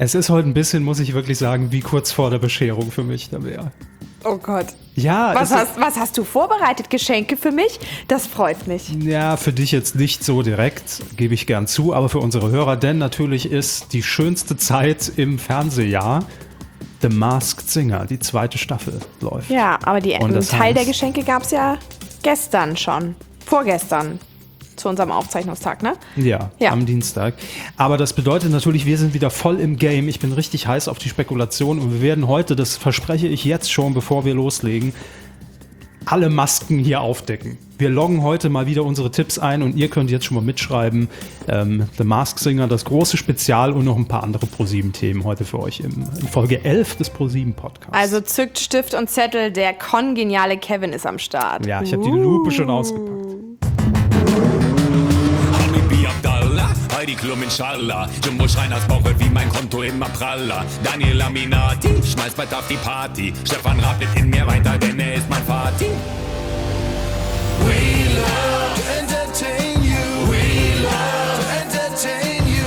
Es ist heute ein bisschen, muss ich wirklich sagen, wie kurz vor der Bescherung für mich, Tabea. Oh Gott. Ja. Was hast du vorbereitet? Geschenke für mich? Das freut mich. Ja, für dich jetzt nicht so direkt, gebe ich gern zu, aber für unsere Hörer, denn natürlich ist die schönste Zeit im Fernsehjahr The Masked Singer, die 2. Staffel läuft. Ja, aber ein Teil der Geschenke gab es ja gestern schon. Vorgestern. Zu unserem Aufzeichnungstag, ne? Ja, am Dienstag. Aber das bedeutet natürlich, wir sind wieder voll im Game. Ich bin richtig heiß auf die Spekulation und wir werden heute, das verspreche ich jetzt schon, bevor wir loslegen, alle Masken hier aufdecken. Wir loggen heute mal wieder unsere Tipps ein und ihr könnt jetzt schon mal mitschreiben. The Masked Singer, das große Spezial und noch ein paar andere ProSieben-Themen heute für euch in Folge 11 des ProSieben-Podcasts. Also zückt Stift und Zettel, der kongeniale Kevin ist am Start. Ja, ich habe die Lupe schon ausgepackt. Heidi Klum inshallah, Jumbo Schreiners Bauch wird wie mein Konto immer praller. Daniel Aminati, schmeißt bald auf die Party. Stefan Raab wird in mir weiter, denn er ist mein Vati. We love to entertain you. We love to entertain you.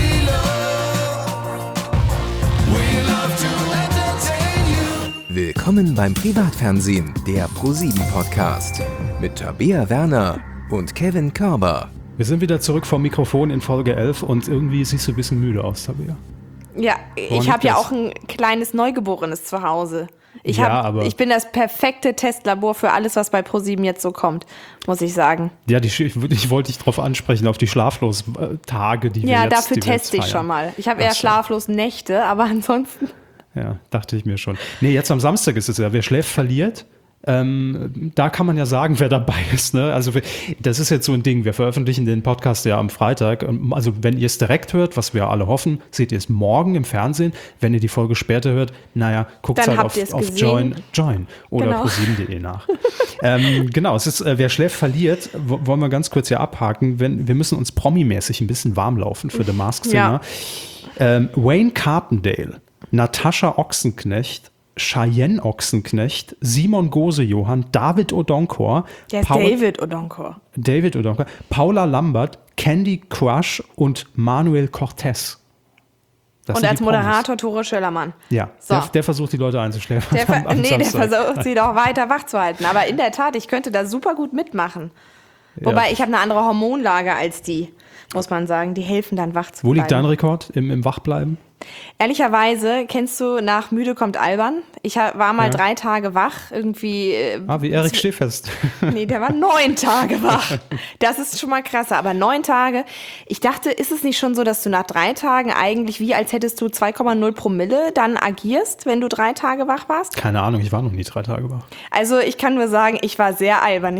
We love to entertain you. Willkommen beim Privatfernsehen, der ProSieben-Podcast. Mit Tabea Werner und Kevin Körber. Wir sind wieder zurück vom Mikrofon in Folge 11 und irgendwie siehst du ein bisschen müde aus, Tabea. Ja, ich habe ja auch ein kleines Neugeborenes zu Hause. Ich bin das perfekte Testlabor für alles, was bei ProSieben jetzt so kommt, muss ich sagen. Ja, ich wollte dich darauf ansprechen, auf die Schlaflos-Tage, die wir jetzt Ja, dafür teste ich schon mal. Ich habe eher schlaflos Nächte, aber ansonsten... Ja, dachte ich mir schon. Nee, jetzt am Samstag ist es ja, wer schläft, verliert. Da kann man ja sagen, wer dabei ist. Ne? Also das ist jetzt so ein Ding. Wir veröffentlichen den Podcast ja am Freitag. Also wenn ihr es direkt hört, was wir alle hoffen, seht ihr es morgen im Fernsehen. Wenn ihr die Folge später hört, guckt halt auf Join oder genau. ProSieben.de nach. Genau, es ist, wer schläft, verliert. Wollen wir ganz kurz hier abhaken. Wir müssen uns promimäßig ein bisschen warm laufen für The Masked Singer. Ja. Wayne Carpendale, Natascha Ochsenknecht, Cheyenne Ochsenknecht, Simon Gose-Johann, David Odonkor. David Odonkor, Paula Lambert, Candy Crush und Manuel Cortez. Und als Moderator Tore Schöllermann. Ja, so. der versucht die Leute einzuschläfern. Der versucht sie doch weiter wach zu halten. Aber in der Tat, ich könnte da super gut mitmachen. Wobei, ich habe eine andere Hormonlage als die, muss man sagen. Die helfen dann wach zu bleiben. Wo liegt dein Rekord im Wachbleiben? Ehrlicherweise, kennst du nach Müde kommt albern? Ich war mal 3 Tage wach, irgendwie. Wie Erik Stehfest. Nee, der war 9 Tage wach. Das ist schon mal krasser, aber 9 Tage. Ich dachte, ist es nicht schon so, dass du nach 3 Tagen eigentlich wie als hättest du 2,0 Promille dann agierst, wenn du 3 Tage wach warst? Keine Ahnung, ich war noch nie 3 Tage wach. Also ich kann nur sagen, ich war sehr albern.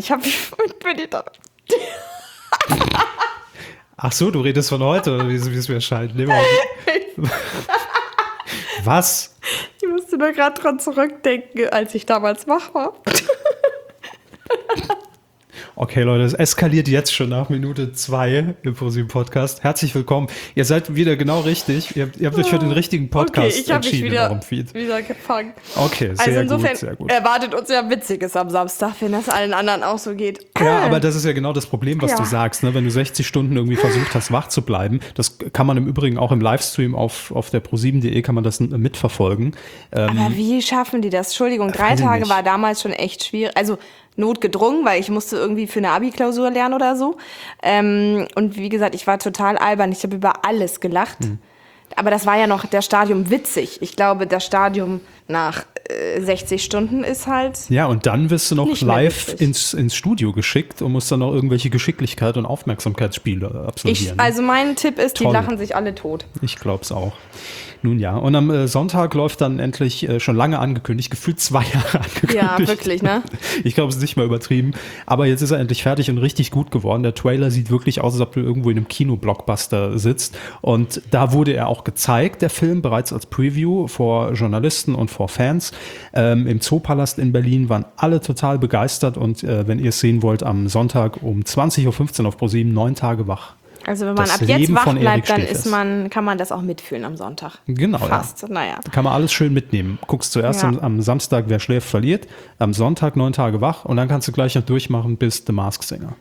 Ach so, du redest von heute, oder wie es mir erscheint. Was? Ich musste nur gerade dran zurückdenken, als ich damals wach war. Okay, Leute, es eskaliert jetzt schon nach Minute 2 im ProSieben-Podcast. Herzlich willkommen. Ihr seid wieder genau richtig. Ihr habt euch für den richtigen Podcast entschieden. Ich habe mich wieder gefangen. Okay, sehr gut. Erwartet uns ja Witziges am Samstag, wenn das allen anderen auch so geht. Ja, aber das ist ja genau das Problem, was du sagst. Ne? Wenn du 60 Stunden irgendwie versucht hast, wach zu bleiben, das kann man im Übrigen auch im Livestream auf der ProSieben.de kann man das mitverfolgen. Aber wie schaffen die das? Entschuldigung, 3 Tage war damals schon echt schwierig. Also notgedrungen, weil ich musste irgendwie für eine Abi-Klausur lernen oder so. Und wie gesagt, ich war total albern. Ich habe über alles gelacht. Aber das war ja noch der Stadium witzig. Ich glaube, das Stadium nach 60 Stunden ist halt. Ja, und dann wirst du noch live ins Studio geschickt und musst dann noch irgendwelche Geschicklichkeit und Aufmerksamkeitsspiele absolvieren. Also mein Tipp ist, die lachen sich alle tot. Ich glaube es auch. Nun ja, und am Sonntag läuft dann endlich, schon lange angekündigt, gefühlt 2 Jahre angekündigt. Ja, wirklich, ne? Ich glaube, es ist nicht mal übertrieben. Aber jetzt ist er endlich fertig und richtig gut geworden. Der Trailer sieht wirklich aus, als ob du irgendwo in einem Kino-Blockbuster sitzt. Und da wurde er auch gezeigt, der Film, bereits als Preview vor Journalisten und vor Fans. Im Zoopalast in Berlin waren alle total begeistert. Und wenn ihr es sehen wollt, am Sonntag um 20.15 Uhr auf ProSieben 9 Tage wach. Also wenn man ab jetzt wach bleibt, dann kann man das auch mitfühlen am Sonntag. Genau, fast. Ja. Naja. Da kann man alles schön mitnehmen. Guckst zuerst am Samstag, wer schläft, verliert. Am Sonntag 9 Tage wach und dann kannst du gleich noch durchmachen bis The Masked Singer.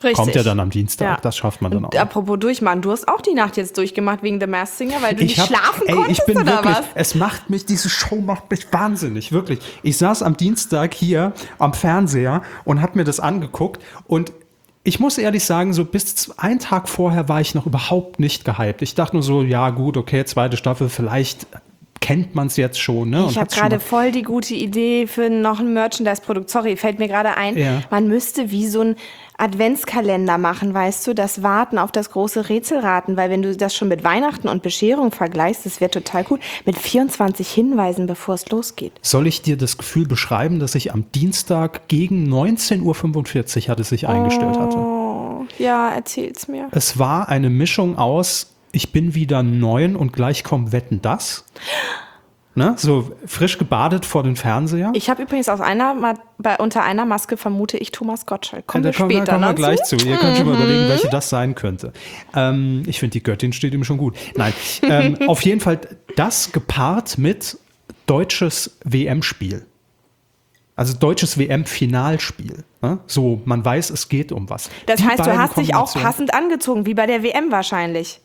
Richtig. Kommt ja dann am Dienstag, Ja. das schafft man dann Und auch. apropos durchmachen, du hast auch die Nacht jetzt durchgemacht wegen The Masked Singer, weil du nicht schlafen konntest, ich bin oder wirklich, was? diese Show macht mich wahnsinnig, wirklich. Ich saß am Dienstag hier am Fernseher und habe mir das angeguckt und ich muss ehrlich sagen, so bis einen Tag vorher war ich noch überhaupt nicht gehypt. Ich dachte nur so, ja gut, okay, zweite Staffel, vielleicht kennt man es jetzt schon. Ne? Ich habe gerade voll die gute Idee für noch ein Merchandise-Produkt. Sorry, fällt mir gerade ein. Ja. Man müsste wie so ein Adventskalender machen, weißt du, das Warten auf das große Rätselraten, weil wenn du das schon mit Weihnachten und Bescherung vergleichst, das wäre total gut, mit 24 Hinweisen, bevor es losgeht. Soll ich dir das Gefühl beschreiben, dass ich am Dienstag gegen 19:45 Uhr hat es sich eingestellt hatte? Oh, ja, erzähl's mir. Es war eine Mischung aus, ich bin wieder 9 und gleich kommt Wetten, das. Ne? So frisch gebadet vor den Fernseher. Ich habe übrigens unter einer Maske vermute ich Thomas Gottschalk. Kommen wir Da kommen später wir noch gleich zu? zu. Ihr könnt schon mal überlegen, welche das sein könnte. Ich finde, die Göttin steht ihm schon gut. Nein, auf jeden Fall das gepaart mit deutsches WM-Spiel. Also deutsches WM-Finalspiel. Ne? So, man weiß, es geht um was. Das Die heißt, du beiden hast dich auch Kombinationen- passend angezogen, wie bei der WM wahrscheinlich.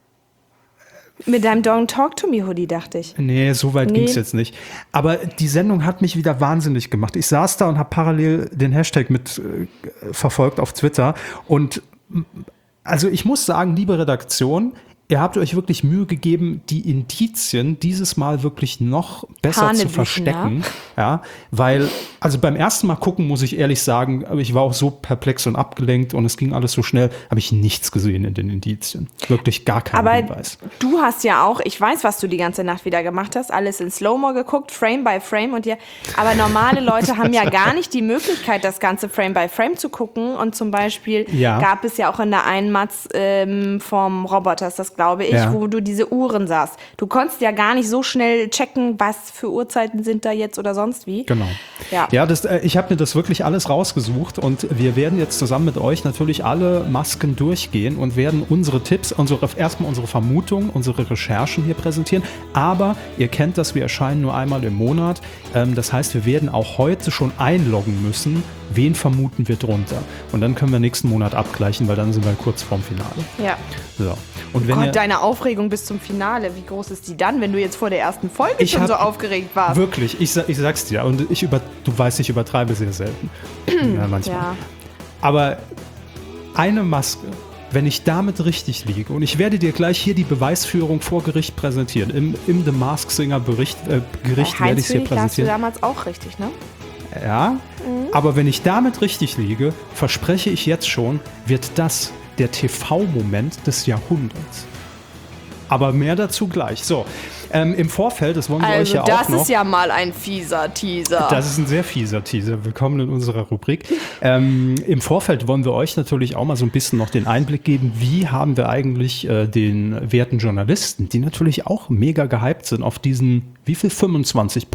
Mit deinem Don't Talk to Me Hoodie, dachte ich. Nee, so weit ging es jetzt nicht. Aber die Sendung hat mich wieder wahnsinnig gemacht. Ich saß da und habe parallel den Hashtag mit verfolgt auf Twitter. Und also ich muss sagen, liebe Redaktion, ihr habt euch wirklich Mühe gegeben, die Indizien dieses Mal wirklich noch besser zu Hanebüchen, verstecken. Ja, weil, also beim ersten Mal gucken, muss ich ehrlich sagen, aber ich war auch so perplex und abgelenkt und es ging alles so schnell, habe ich nichts gesehen in den Indizien. Wirklich gar keinen Aber Hinweis. du hast ja auch, ich weiß, was du die ganze Nacht wieder gemacht hast, alles in Slow-Mo geguckt, Frame by Frame aber normale Leute haben ja gar nicht die Möglichkeit, das ganze Frame by Frame zu gucken und zum Beispiel gab es ja auch in der einen Matz vom Roboters, das glaube ich, wo du diese Uhren sahst. Du konntest ja gar nicht so schnell checken, was für Uhrzeiten sind da jetzt oder sonst wie. Genau. Ja, ich habe mir das wirklich alles rausgesucht und wir werden jetzt zusammen mit euch natürlich alle Masken durchgehen und werden unsere Tipps, erstmal unsere Vermutungen, unsere Recherchen hier präsentieren. Aber ihr kennt das, wir erscheinen nur einmal im Monat. Das heißt, wir werden auch heute schon einloggen müssen, wen vermuten wir drunter. Und dann können wir nächsten Monat abgleichen, weil dann sind wir kurz vorm Finale. Ja. So. Und wenn Gott, deine Aufregung bis zum Finale, wie groß ist die dann, wenn du jetzt vor der ersten Folge schon so aufgeregt warst? Wirklich, ich sag's dir. Und du weißt, ich übertreibe sehr selten. Ja, manchmal. Ja. Aber eine Maske, wenn ich damit richtig liege, und ich werde dir gleich hier die Beweisführung vor Gericht präsentieren, im The Masked Singer Gericht werde ich es hier Heinz-Willig lagst du präsentieren. damals auch richtig, ne? Ja, aber wenn ich damit richtig liege, verspreche ich jetzt schon, wird das der TV-Moment des Jahrhunderts. Aber mehr dazu gleich. So, im Vorfeld, das wollen wir euch ja auch noch. Also das ist ja mal ein fieser Teaser. Das ist ein sehr fieser Teaser. Willkommen in unserer Rubrik. Im Vorfeld wollen wir euch natürlich auch mal so ein bisschen noch den Einblick geben, wie haben wir eigentlich den werten Journalisten, die natürlich auch mega gehypt sind auf diesen, wie viel? 25%.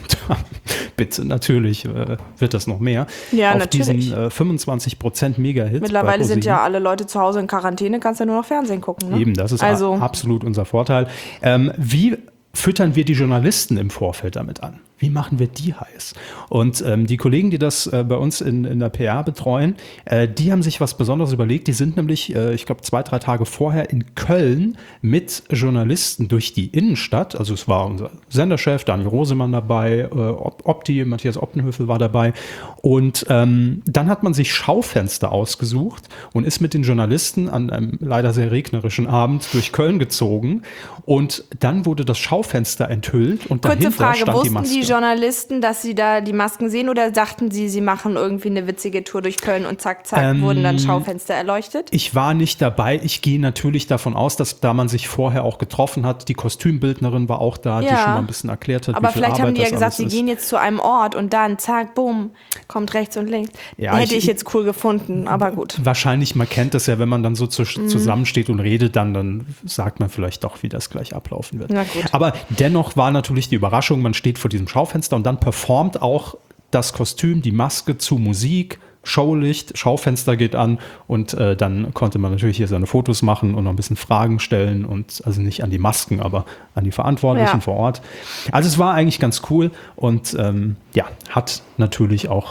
Bitte, natürlich wird das noch mehr. Ja, auf natürlich. diesen 25% Mega-Hit. Mittlerweile sind ja alle Leute zu Hause in Quarantäne, kannst ja nur noch Fernsehen gucken. Ne? Eben, das ist also absolut unser Vorteil. Wie füttern wir die Journalisten im Vorfeld damit an? Wie machen wir die heiß? Und die Kollegen, die das bei uns in der PR betreuen, die haben sich was Besonderes überlegt. Die sind nämlich, ich glaube, 2-3 Tage vorher in Köln mit Journalisten durch die Innenstadt. Also es war unser Senderchef Daniel Rosemann dabei, Matthias Optenhöfel war dabei. Und dann hat man sich Schaufenster ausgesucht und ist mit den Journalisten an einem leider sehr regnerischen Abend durch Köln gezogen. Und dann wurde das Schaufenster enthüllt und kurze dahinter Frage, stand die wussten Maske. die Journalisten, dass sie da die Masken sehen oder dachten sie machen irgendwie eine witzige Tour durch Köln und zack, zack, wurden dann Schaufenster erleuchtet? Ich war nicht dabei. Ich gehe natürlich davon aus, dass da man sich vorher auch getroffen hat. Die Kostümbildnerin war auch da, die schon mal ein bisschen erklärt hat, aber wie viel vielleicht Arbeit haben die ja das gesagt, sie alles ist. gehen jetzt zu einem Ort und dann zack, bumm, kommt rechts und links. Ja, Hätte ich jetzt cool gefunden, aber gut. Wahrscheinlich, man kennt das ja, wenn man dann so zusammensteht und redet, dann sagt man vielleicht doch, wie das gleich ablaufen wird. Na gut. Aber dennoch war natürlich die Überraschung, man steht vor diesem Schaufenster und dann performt auch das Kostüm, die Maske zu Musik, Showlicht, Schaufenster geht an und dann konnte man natürlich hier seine Fotos machen und noch ein bisschen Fragen stellen und also nicht an die Masken, aber an die Verantwortlichen vor Ort. Also es war eigentlich ganz cool und hat natürlich auch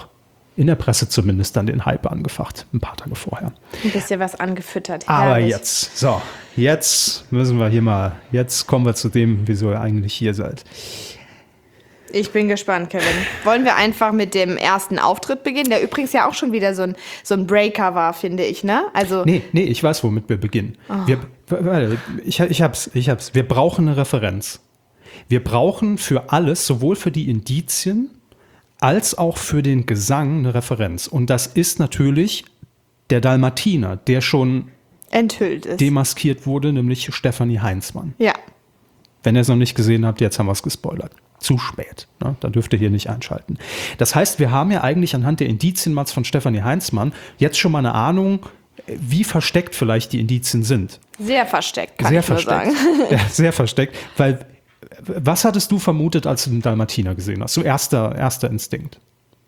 in der Presse zumindest dann den Hype angefacht, ein paar Tage vorher. Ein bisschen was angefüttert. Aber herrlich. jetzt müssen wir hier mal, jetzt kommen wir zu dem, wieso ihr eigentlich hier seid. Ich bin gespannt, Kevin. Wollen wir einfach mit dem ersten Auftritt beginnen, der übrigens ja auch schon wieder so ein Breaker war, finde ich, ne? Also Nee, ich weiß, womit wir beginnen. Ich hab's. Wir brauchen eine Referenz. Wir brauchen für alles, sowohl für die Indizien als auch für den Gesang eine Referenz. Und das ist natürlich der Dalmatiner, der schon enthüllt ist. demaskiert wurde, nämlich Stefanie Heinzmann. Ja. Wenn ihr es noch nicht gesehen habt, jetzt haben wir es gespoilert. Zu spät. Ne? Da dürft ihr hier nicht einschalten. Das heißt, wir haben ja eigentlich anhand der Indizienmats von Stefanie Heinzmann jetzt schon mal eine Ahnung, wie versteckt vielleicht die Indizien sind. Sehr versteckt, kann Sehr ich nur versteckt. sagen. Ja, sehr versteckt. Weil, was hattest du vermutet, als du den Dalmatiner gesehen hast? So erster Instinkt.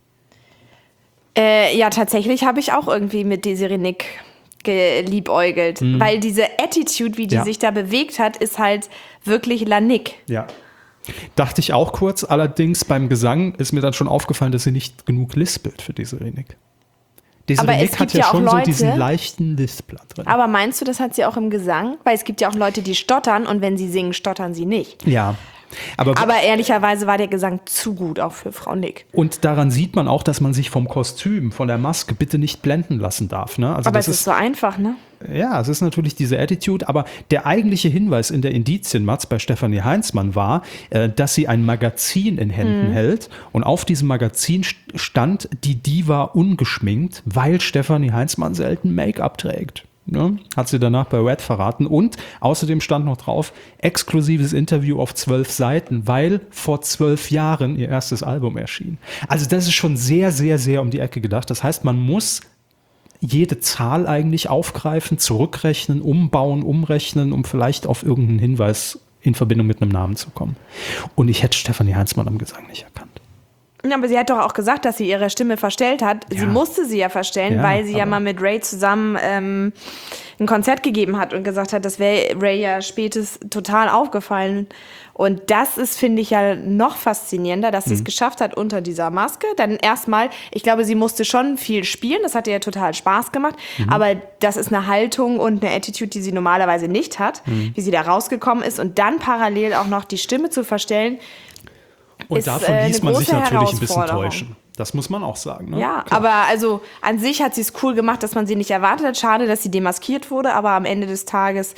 Ja, tatsächlich habe ich auch irgendwie mit Desiree Nick geliebäugelt. Weil diese Attitude, wie die sich da bewegt hat, ist halt wirklich La Nick. Ja. Dachte ich auch kurz. Allerdings beim Gesang ist mir dann schon aufgefallen, dass sie nicht genug lispelt für Desiree Nick. Desiree Nick hat ja schon so diesen leichten Lispler drin. Aber meinst du, das hat sie auch im Gesang? Weil es gibt ja auch Leute, die stottern und wenn sie singen, stottern sie nicht. Ja. Aber ehrlicherweise war der Gesang zu gut, auch für Frau Nick. Und daran sieht man auch, dass man sich vom Kostüm, von der Maske bitte nicht blenden lassen darf. Ne? Also aber es ist so einfach, ne? Ja, es ist natürlich diese Attitude, aber der eigentliche Hinweis in der Indizienmats bei Stefanie Heinzmann war, dass sie ein Magazin in Händen hält und auf diesem Magazin stand die Diva ungeschminkt, weil Stefanie Heinzmann selten Make-up trägt. Ne? Hat sie danach bei Red verraten. Und außerdem stand noch drauf, exklusives Interview auf 12 Seiten, weil vor 12 Jahren ihr erstes Album erschien. Also das ist schon sehr, sehr, sehr um die Ecke gedacht. Das heißt, man muss jede Zahl eigentlich aufgreifen, zurückrechnen, umbauen, umrechnen, um vielleicht auf irgendeinen Hinweis in Verbindung mit einem Namen zu kommen. Und ich hätte Stefanie Heinzmann am Gesang nicht erkannt. Ja, aber sie hat doch auch gesagt, dass sie ihre Stimme verstellt hat. Ja. Sie musste sie ja verstellen, weil sie ja mal mit Ray zusammen ein Konzert gegeben hat und gesagt hat, das wäre Ray ja spätestens total aufgefallen. Und das ist, finde ich, ja noch faszinierender, dass sie es geschafft hat unter dieser Maske. Dann erstmal, ich glaube, sie musste schon viel spielen, das hat ihr ja total Spaß gemacht, aber das ist eine Haltung und eine Attitude, die sie normalerweise nicht hat, wie sie da rausgekommen ist und dann parallel auch noch die Stimme zu verstellen. Und davon ließ man sich natürlich ein bisschen täuschen. Das muss man auch sagen. Ne? Ja, klar. aber also an sich hat sie es cool gemacht, dass man sie nicht erwartet hat. Schade, dass sie demaskiert wurde, aber am Ende des Tages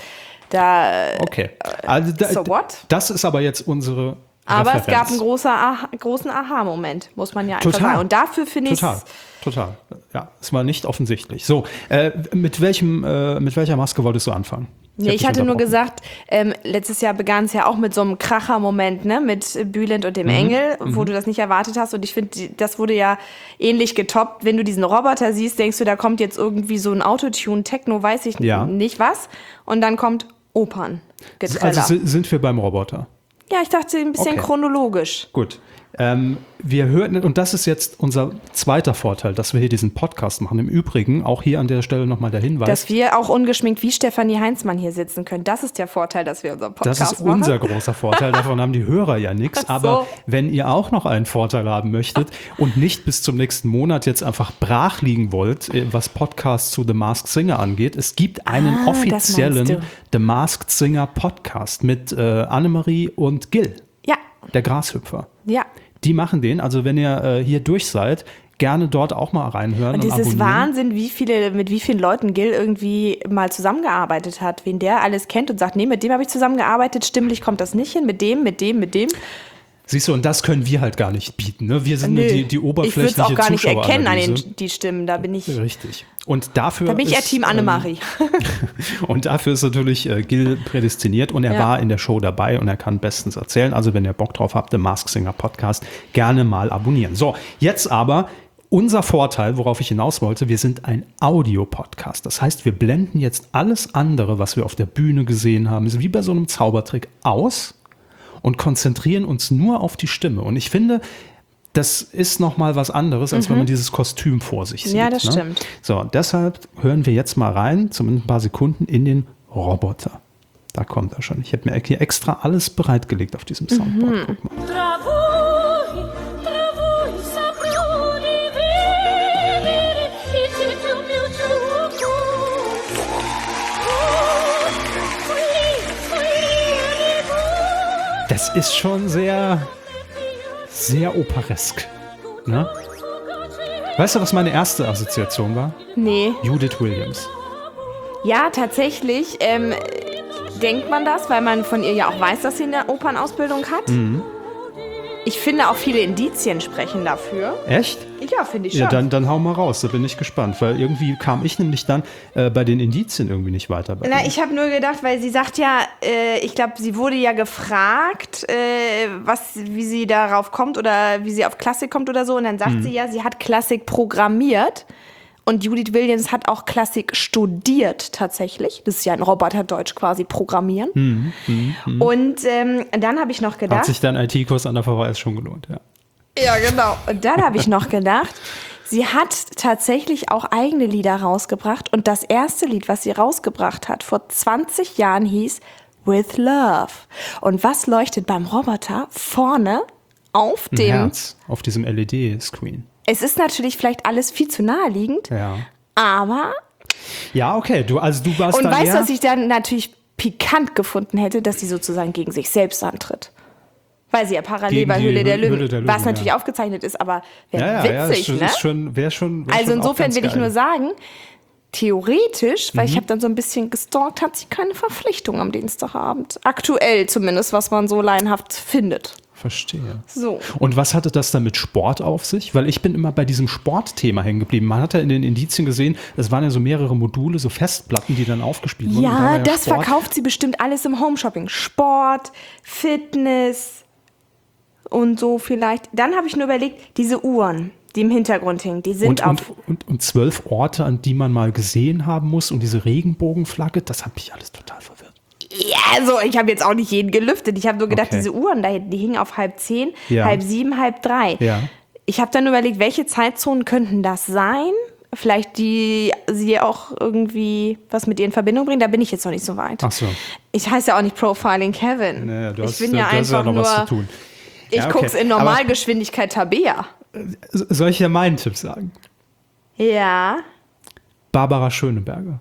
Okay. Also so what? Das ist aber jetzt unsere Aber Referenz. es gab einen großen Aha-Moment, muss man ja einfach sagen. Und dafür finde ich Total. Ja, es war nicht offensichtlich. So, mit welcher Maske wolltest du anfangen? Nee, ich hatte nur gesagt, letztes Jahr begann es ja auch mit so einem Kracher-Moment, ne, mit Bülent und dem Engel, wo du das nicht erwartet hast. Und ich finde, das wurde ja ähnlich getoppt. Wenn du diesen Roboter siehst, denkst du, da kommt jetzt irgendwie so ein Autotune, Techno, weiß ich nicht was. Und dann kommt Opern-Getreller. Also sind wir beim Roboter? Ja, ich dachte ein bisschen chronologisch. Gut. Wir hören, und das ist jetzt unser zweiter Vorteil, dass wir hier diesen Podcast machen. Im Übrigen, auch hier an der Stelle nochmal der Hinweis. Dass wir auch ungeschminkt wie Stefanie Heinzmann hier sitzen können. Das ist der Vorteil, dass wir unseren Podcast machen. Das ist unser großer Vorteil. Davon haben die Hörer ja nichts. So. Aber wenn ihr auch noch einen Vorteil haben möchtet und nicht bis zum nächsten Monat jetzt einfach brach liegen wollt, was Podcasts zu The Masked Singer angeht, es gibt einen offiziellen The Masked Singer Podcast mit Annemarie und Gil. Ja. Der Grashüpfer. Ja. Die machen den, also wenn ihr hier durch seid, gerne dort auch mal reinhören und es ist abonnieren. Wahnsinn, mit wie vielen Leuten Gil irgendwie mal zusammengearbeitet hat, wen der alles kennt und sagt, nee, mit dem habe ich zusammengearbeitet, stimmlich kommt das nicht hin, mit dem. Siehst du, und das können wir halt gar nicht bieten. Ne? Wir sind nur die oberflächliche Ich würde es auch gar nicht erkennen an Zuschaueranalyse. die Stimmen, da bin ich... Richtig. Und dafür Da bin ich eher Team Annemarie. Und dafür ist natürlich Gil prädestiniert und er war in der Show dabei und er kann bestens erzählen. Also wenn ihr Bock drauf habt, den Masked Singer Podcast, gerne mal abonnieren. So, jetzt aber unser Vorteil, worauf ich hinaus wollte, wir sind ein Audio-Podcast. Das heißt, wir blenden jetzt alles andere, was wir auf der Bühne gesehen haben, ist wie bei so einem Zaubertrick aus und konzentrieren uns nur auf die Stimme. Und ich finde, das ist noch mal was anderes, als wenn man dieses Kostüm vor sich sieht. Ja, das ne? stimmt. So, deshalb hören wir jetzt mal rein, zumindest ein paar Sekunden, in den Roboter. Da kommt er schon. Ich habe mir hier extra alles bereitgelegt auf diesem Soundboard. Guck mal. Das ist schon sehr, sehr operesk. Ne? Weißt du, was meine erste Assoziation war? Nee. Judith Williams. Ja, tatsächlich denkt man das, weil man von ihr ja auch weiß, dass sie eine Opernausbildung hat. Ich finde auch viele Indizien sprechen dafür. Echt? Ja, finde ich schon. Ja, dann hau mal raus, da bin ich gespannt, weil irgendwie kam ich nämlich dann bei den Indizien irgendwie nicht weiter. Na, ich habe nur gedacht, weil sie sagt ja, ich glaube, sie wurde ja gefragt, wie sie darauf kommt oder wie sie auf Klassik kommt oder so. Und dann sagt sie ja, sie hat Klassik programmiert. Und Judith Williams hat auch Klassik studiert tatsächlich. Das ist ja ein Roboterdeutsch quasi, programmieren. Und dann habe ich noch gedacht... Hat sich dein IT-Kurs an der VHS schon gelohnt, ja. Ja, genau. Und dann habe ich noch gedacht, sie hat tatsächlich auch eigene Lieder rausgebracht. Und das erste Lied, was sie rausgebracht hat, vor 20 Jahren hieß With Love. Und was leuchtet beim Roboter vorne auf Ein dem... Herz auf diesem LED-Screen. Es ist natürlich vielleicht alles viel zu naheliegend, Ja. aber... Ja, okay. Du warst Und dann weißt du, eher... was ich dann natürlich pikant gefunden hätte, dass sie sozusagen gegen sich selbst antritt? Weil sie ja parallel Gegen bei die Höhle der Höhle Löwen, der Löwen, was natürlich ja. aufgezeichnet ist, aber ja, wäre witzig, ja, ne? Wär schon Also auch insofern ganz will ich geil. nur sagen, theoretisch, weil ich habe dann so ein bisschen gestalkt, hat sie keine Verpflichtung am Dienstagabend. Aktuell zumindest, was man so laienhaft findet. Verstehe. So. Und was hatte das dann mit Sport auf sich? Weil ich bin immer bei diesem Sportthema hängen geblieben. Man hat ja in den Indizien gesehen, es waren ja so mehrere Module, so Festplatten, die dann aufgespielt wurden. Und da war Ja, das Sport. verkauft sie bestimmt alles im Homeshopping. Sport, Fitness und so vielleicht. Dann habe ich nur überlegt, diese Uhren, die im Hintergrund hingen, die sind auf... Und 12 Orte, an die man mal gesehen haben muss und diese Regenbogenflagge, das hat mich alles total verwirrt. Ja, also ich habe jetzt auch nicht jeden gelüftet. Ich habe nur gedacht, Okay. diese Uhren, die hingen auf 6:30, Ja. 6:30, 6:30. Ja. Ich habe dann überlegt, welche Zeitzonen könnten das sein? Vielleicht die sie auch irgendwie was mit ihr in Verbindung bringen. Da bin ich jetzt noch nicht so weit. Ach so. Ich heiße ja auch nicht Profiling Kevin. Naja, ich bin ja einfach noch nur... was zu tun. Ich Ja, okay. guck's in Aber Normalgeschwindigkeit Tabea. soll ich ja meinen Tipp sagen? Ja. Barbara Schöneberger.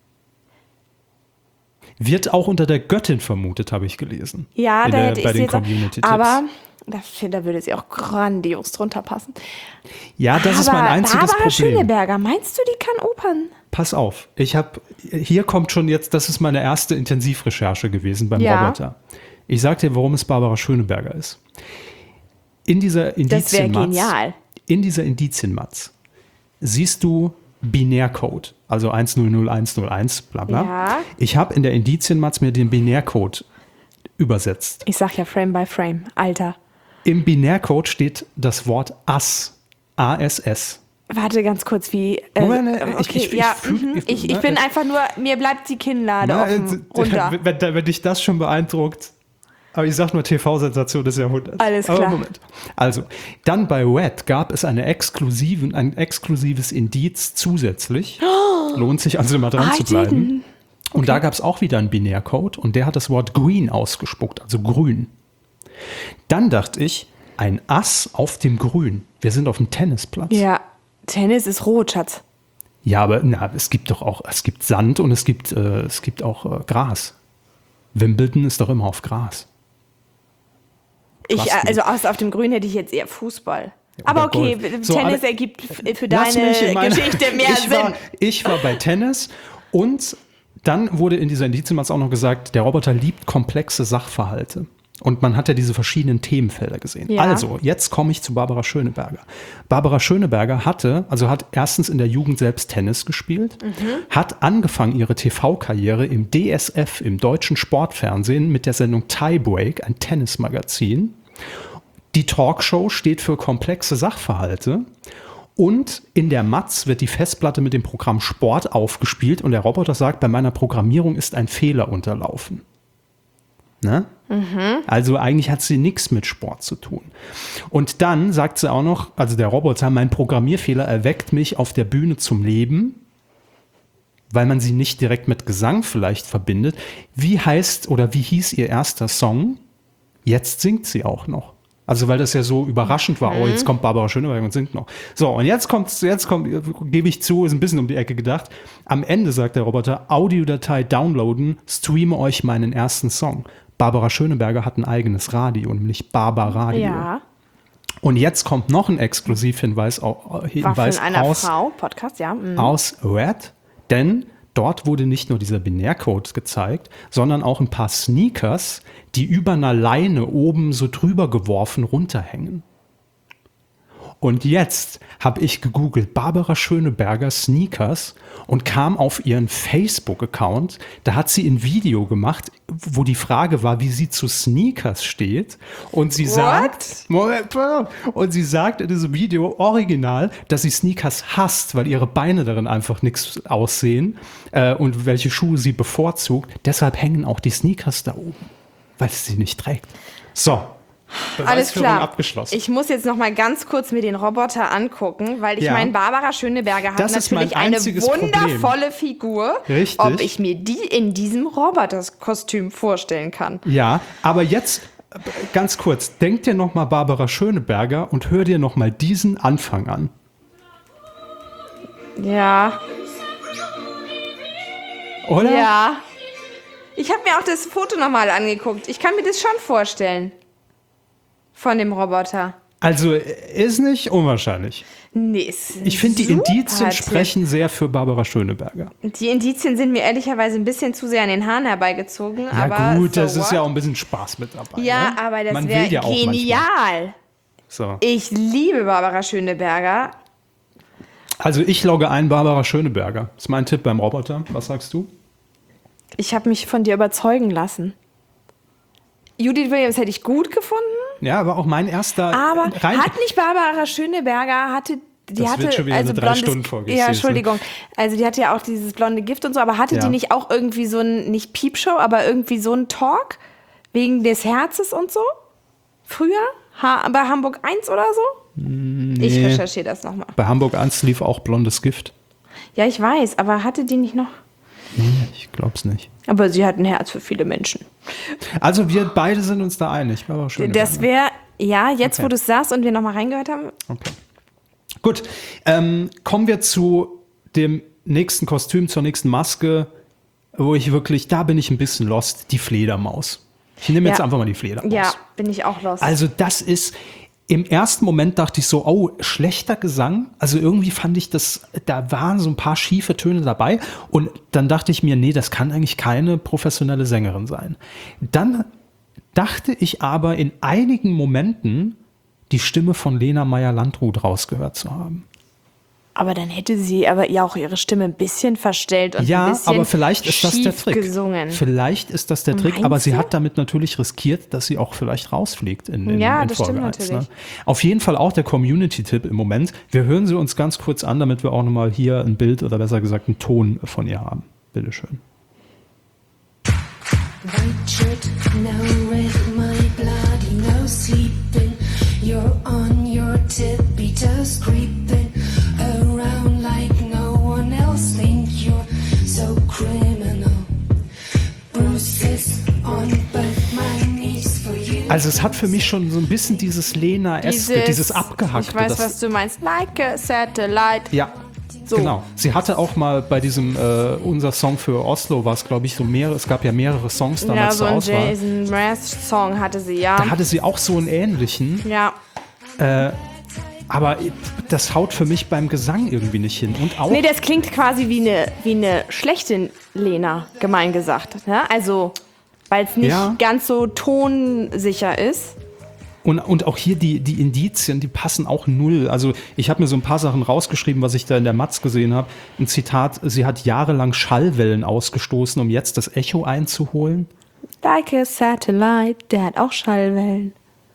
Wird auch unter der Göttin vermutet, habe ich gelesen. Ja, da hätte ich bei sie den jetzt auch, Community-Tipps. aber da würde sie auch grandios drunter passen. Ja, das ist mein einziges Barbara Problem. Schöneberger, meinst du, die kann Opern? Pass auf, hier kommt schon jetzt, das ist meine erste Intensivrecherche gewesen beim Ja. Roboter. Ich sag dir, warum es Barbara Schöneberger ist. In dieser Das wäre genial. In dieser Indizienmatz siehst du Binärcode, also 1000101, bla bla. Ja. Ich habe in der Indizienmatz mir den Binärcode übersetzt. Ich sag ja Frame by Frame, Alter. Im Binärcode steht das Wort ASS. ASS. Warte ganz kurz, wie... Moment, ich bin einfach nur... Mir bleibt die Kinnlade offen, runter. Wenn dich das schon beeindruckt. Aber ich sag nur, TV-Sensation des Jahrhunderts. Alles Aber klar. Moment. Also, dann bei Red gab es ein exklusives Indiz zusätzlich. Lohnt sich also immer dran zu bleiben. Und da gab es auch wieder einen Binärcode und der hat das Wort green ausgespuckt, also grün. Dann dachte ich, ein Ass auf dem Grün. Wir sind auf dem Tennisplatz. Ja, Tennis ist rot, Schatz. Ja, aber es gibt doch auch, es gibt Sand und es gibt auch Gras. Wimbledon ist doch immer auf Gras. Also auf dem Grün hätte ich jetzt eher Fußball. Aber okay, Golf. So, Tennis aber ergibt für lass deine mich in meine- Geschichte mehr Sinn. Ich war bei Tennis und dann wurde in dieser Indizienmatz auch noch gesagt, der Roboter liebt komplexe Sachverhalte. Und man hat ja diese verschiedenen Themenfelder gesehen. Ja. Also, jetzt komme ich zu Barbara Schöneberger. Barbara Schöneberger hat erstens in der Jugend selbst Tennis gespielt, hat angefangen ihre TV-Karriere im DSF, im deutschen Sportfernsehen, mit der Sendung Tiebreak, ein Tennismagazin. Die Talkshow steht für komplexe Sachverhalte. Und in der Matz wird die Festplatte mit dem Programm Sport aufgespielt und der Roboter sagt, bei meiner Programmierung ist ein Fehler unterlaufen. Ne? Also eigentlich hat sie nichts mit Sport zu tun. Und dann sagt sie auch noch, also der Roboter, mein Programmierfehler erweckt mich auf der Bühne zum Leben, weil man sie nicht direkt mit Gesang vielleicht verbindet. Wie hieß ihr erster Song? Jetzt singt sie auch noch. Also weil das ja so überraschend war, oh, jetzt kommt Barbara Schöneberger und singt noch. So, und jetzt kommt, gebe ich zu, ist ein bisschen um die Ecke gedacht. Am Ende sagt der Roboter, Audiodatei downloaden, streame euch meinen ersten Song. Barbara Schöneberger hat ein eigenes Radio, nämlich Barbaradio. Ja. Und jetzt kommt noch ein Exklusivhinweis Waffeln einer Frau, Podcast, ja. Aus Red, denn dort wurde nicht nur dieser Binärcode gezeigt, sondern auch ein paar Sneakers, die über einer Leine oben so drüber geworfen runterhängen. Und jetzt habe ich gegoogelt Barbara Schöneberger Sneakers und kam auf ihren Facebook-Account. Da hat sie ein Video gemacht, wo die Frage war, wie sie zu Sneakers steht. Und sie sagt in diesem Video original, dass sie Sneakers hasst, weil ihre Beine darin einfach nichts aussehen und welche Schuhe sie bevorzugt. Deshalb hängen auch die Sneakers da oben, weil sie nicht trägt. So. Alles klar. Abgeschlossen. Ich muss jetzt noch mal ganz kurz mir den Roboter angucken, weil ich meine, Barbara Schöneberger hat natürlich eine wundervolle Figur. Richtig. Ob ich mir die in diesem Roboterkostüm vorstellen kann. Ja, aber jetzt ganz kurz, denk dir noch mal Barbara Schöneberger und hör dir noch mal diesen Anfang an. Ja. Oder? Ja. Ich habe mir auch das Foto noch mal angeguckt. Ich kann mir das schon vorstellen. Von dem Roboter. Also ist nicht unwahrscheinlich. Nee, ist ich finde, die Indizien Tipp. sprechen sehr für Barbara Schöneberger. Die Indizien sind mir ehrlicherweise ein bisschen zu sehr an den Haaren herbeigezogen. Ja aber gut, so das ist ja auch ein bisschen Spaß mit dabei. Ja, ne? aber das Man wäre will ja auch genial. So. Ich liebe Barbara Schöneberger. Also ich logge ein Barbara Schöneberger. Das ist mein Tipp beim Roboter. Was sagst du? Ich habe mich von dir überzeugen lassen. Judith Williams hätte ich gut gefunden. Ja, aber auch mein erster... Aber hat nicht Barbara Schöneberger, wird schon wieder eine 3-Stunden-Folge. Ja, Entschuldigung. Also die hatte ja auch dieses blonde Gift und so, aber hatte die nicht auch irgendwie so ein, nicht Piepshow, aber irgendwie so ein Talk? Wegen des Herzes und so? Früher? Bei Hamburg 1 oder so? Nee. Ich recherchiere das nochmal. Bei Hamburg 1 lief auch blondes Gift. Ja, ich weiß, aber hatte die nicht noch... Nee, ich glaub's nicht. Aber sie hat ein Herz für viele Menschen. Also wir beide sind uns da einig. War aber schön. Das wäre, ja, jetzt wo du es sagst und wir nochmal reingehört haben. Okay. Gut, kommen wir zu dem nächsten Kostüm, zur nächsten Maske, wo ich wirklich, da bin ich ein bisschen lost, die Fledermaus. Ich nehme jetzt einfach mal die Fledermaus. Ja, bin ich auch lost. Also das ist... Im ersten Moment dachte ich so, oh, schlechter Gesang. Also irgendwie fand ich das, da waren so ein paar schiefe Töne dabei. Und dann dachte ich mir, nee, das kann eigentlich keine professionelle Sängerin sein. Dann dachte ich aber in einigen Momenten, die Stimme von Lena Meyer-Landrut rausgehört zu haben. Aber dann hätte sie aber ja auch ihre Stimme ein bisschen verstellt und ein bisschen aber vielleicht ist das der Trick. Gesungen. Vielleicht ist das der Trick, Meinst aber sie du? hat damit natürlich riskiert, dass sie auch vielleicht rausfliegt in Ja, in das Folge stimmt 1, natürlich. ne? Auf jeden Fall auch der Community-Tipp im Moment. Wir hören sie uns ganz kurz an, damit wir auch nochmal hier ein Bild oder besser gesagt einen Ton von ihr haben. Bitteschön. White shirt, no red, my bloody, no sleeping. You're on your tippy toes, creeping around like no one else. Think you're so criminal. Bruises on both my knees for you. Also es hat für mich schon so ein bisschen dieses Lena-eske, dieses Abgehackte. Ich weiß, was du meinst. Like a satellite. Ja, So. genau. Sie hatte auch mal bei diesem, unser Song für Oslo war es, glaube ich, so mehrere, es gab ja mehrere Songs damals Ja, so zur einen Auswahl. Jason Mraz-Song hatte sie, ja. Da hatte sie auch so einen ähnlichen, Ja. aber das haut für mich beim Gesang irgendwie nicht hin. Und auch, Nee, das klingt quasi wie eine schlechte Lena, gemein gesagt. Ne? Also, weil es nicht Ja. ganz so tonsicher ist. und auch hier die Indizien, die passen auch null. Also ich habe mir so ein paar Sachen rausgeschrieben, was ich da in der Matz gesehen habe. Ein Zitat, sie hat jahrelang Schallwellen ausgestoßen, um jetzt das Echo einzuholen. Like a satellite, der hat auch Schallwellen.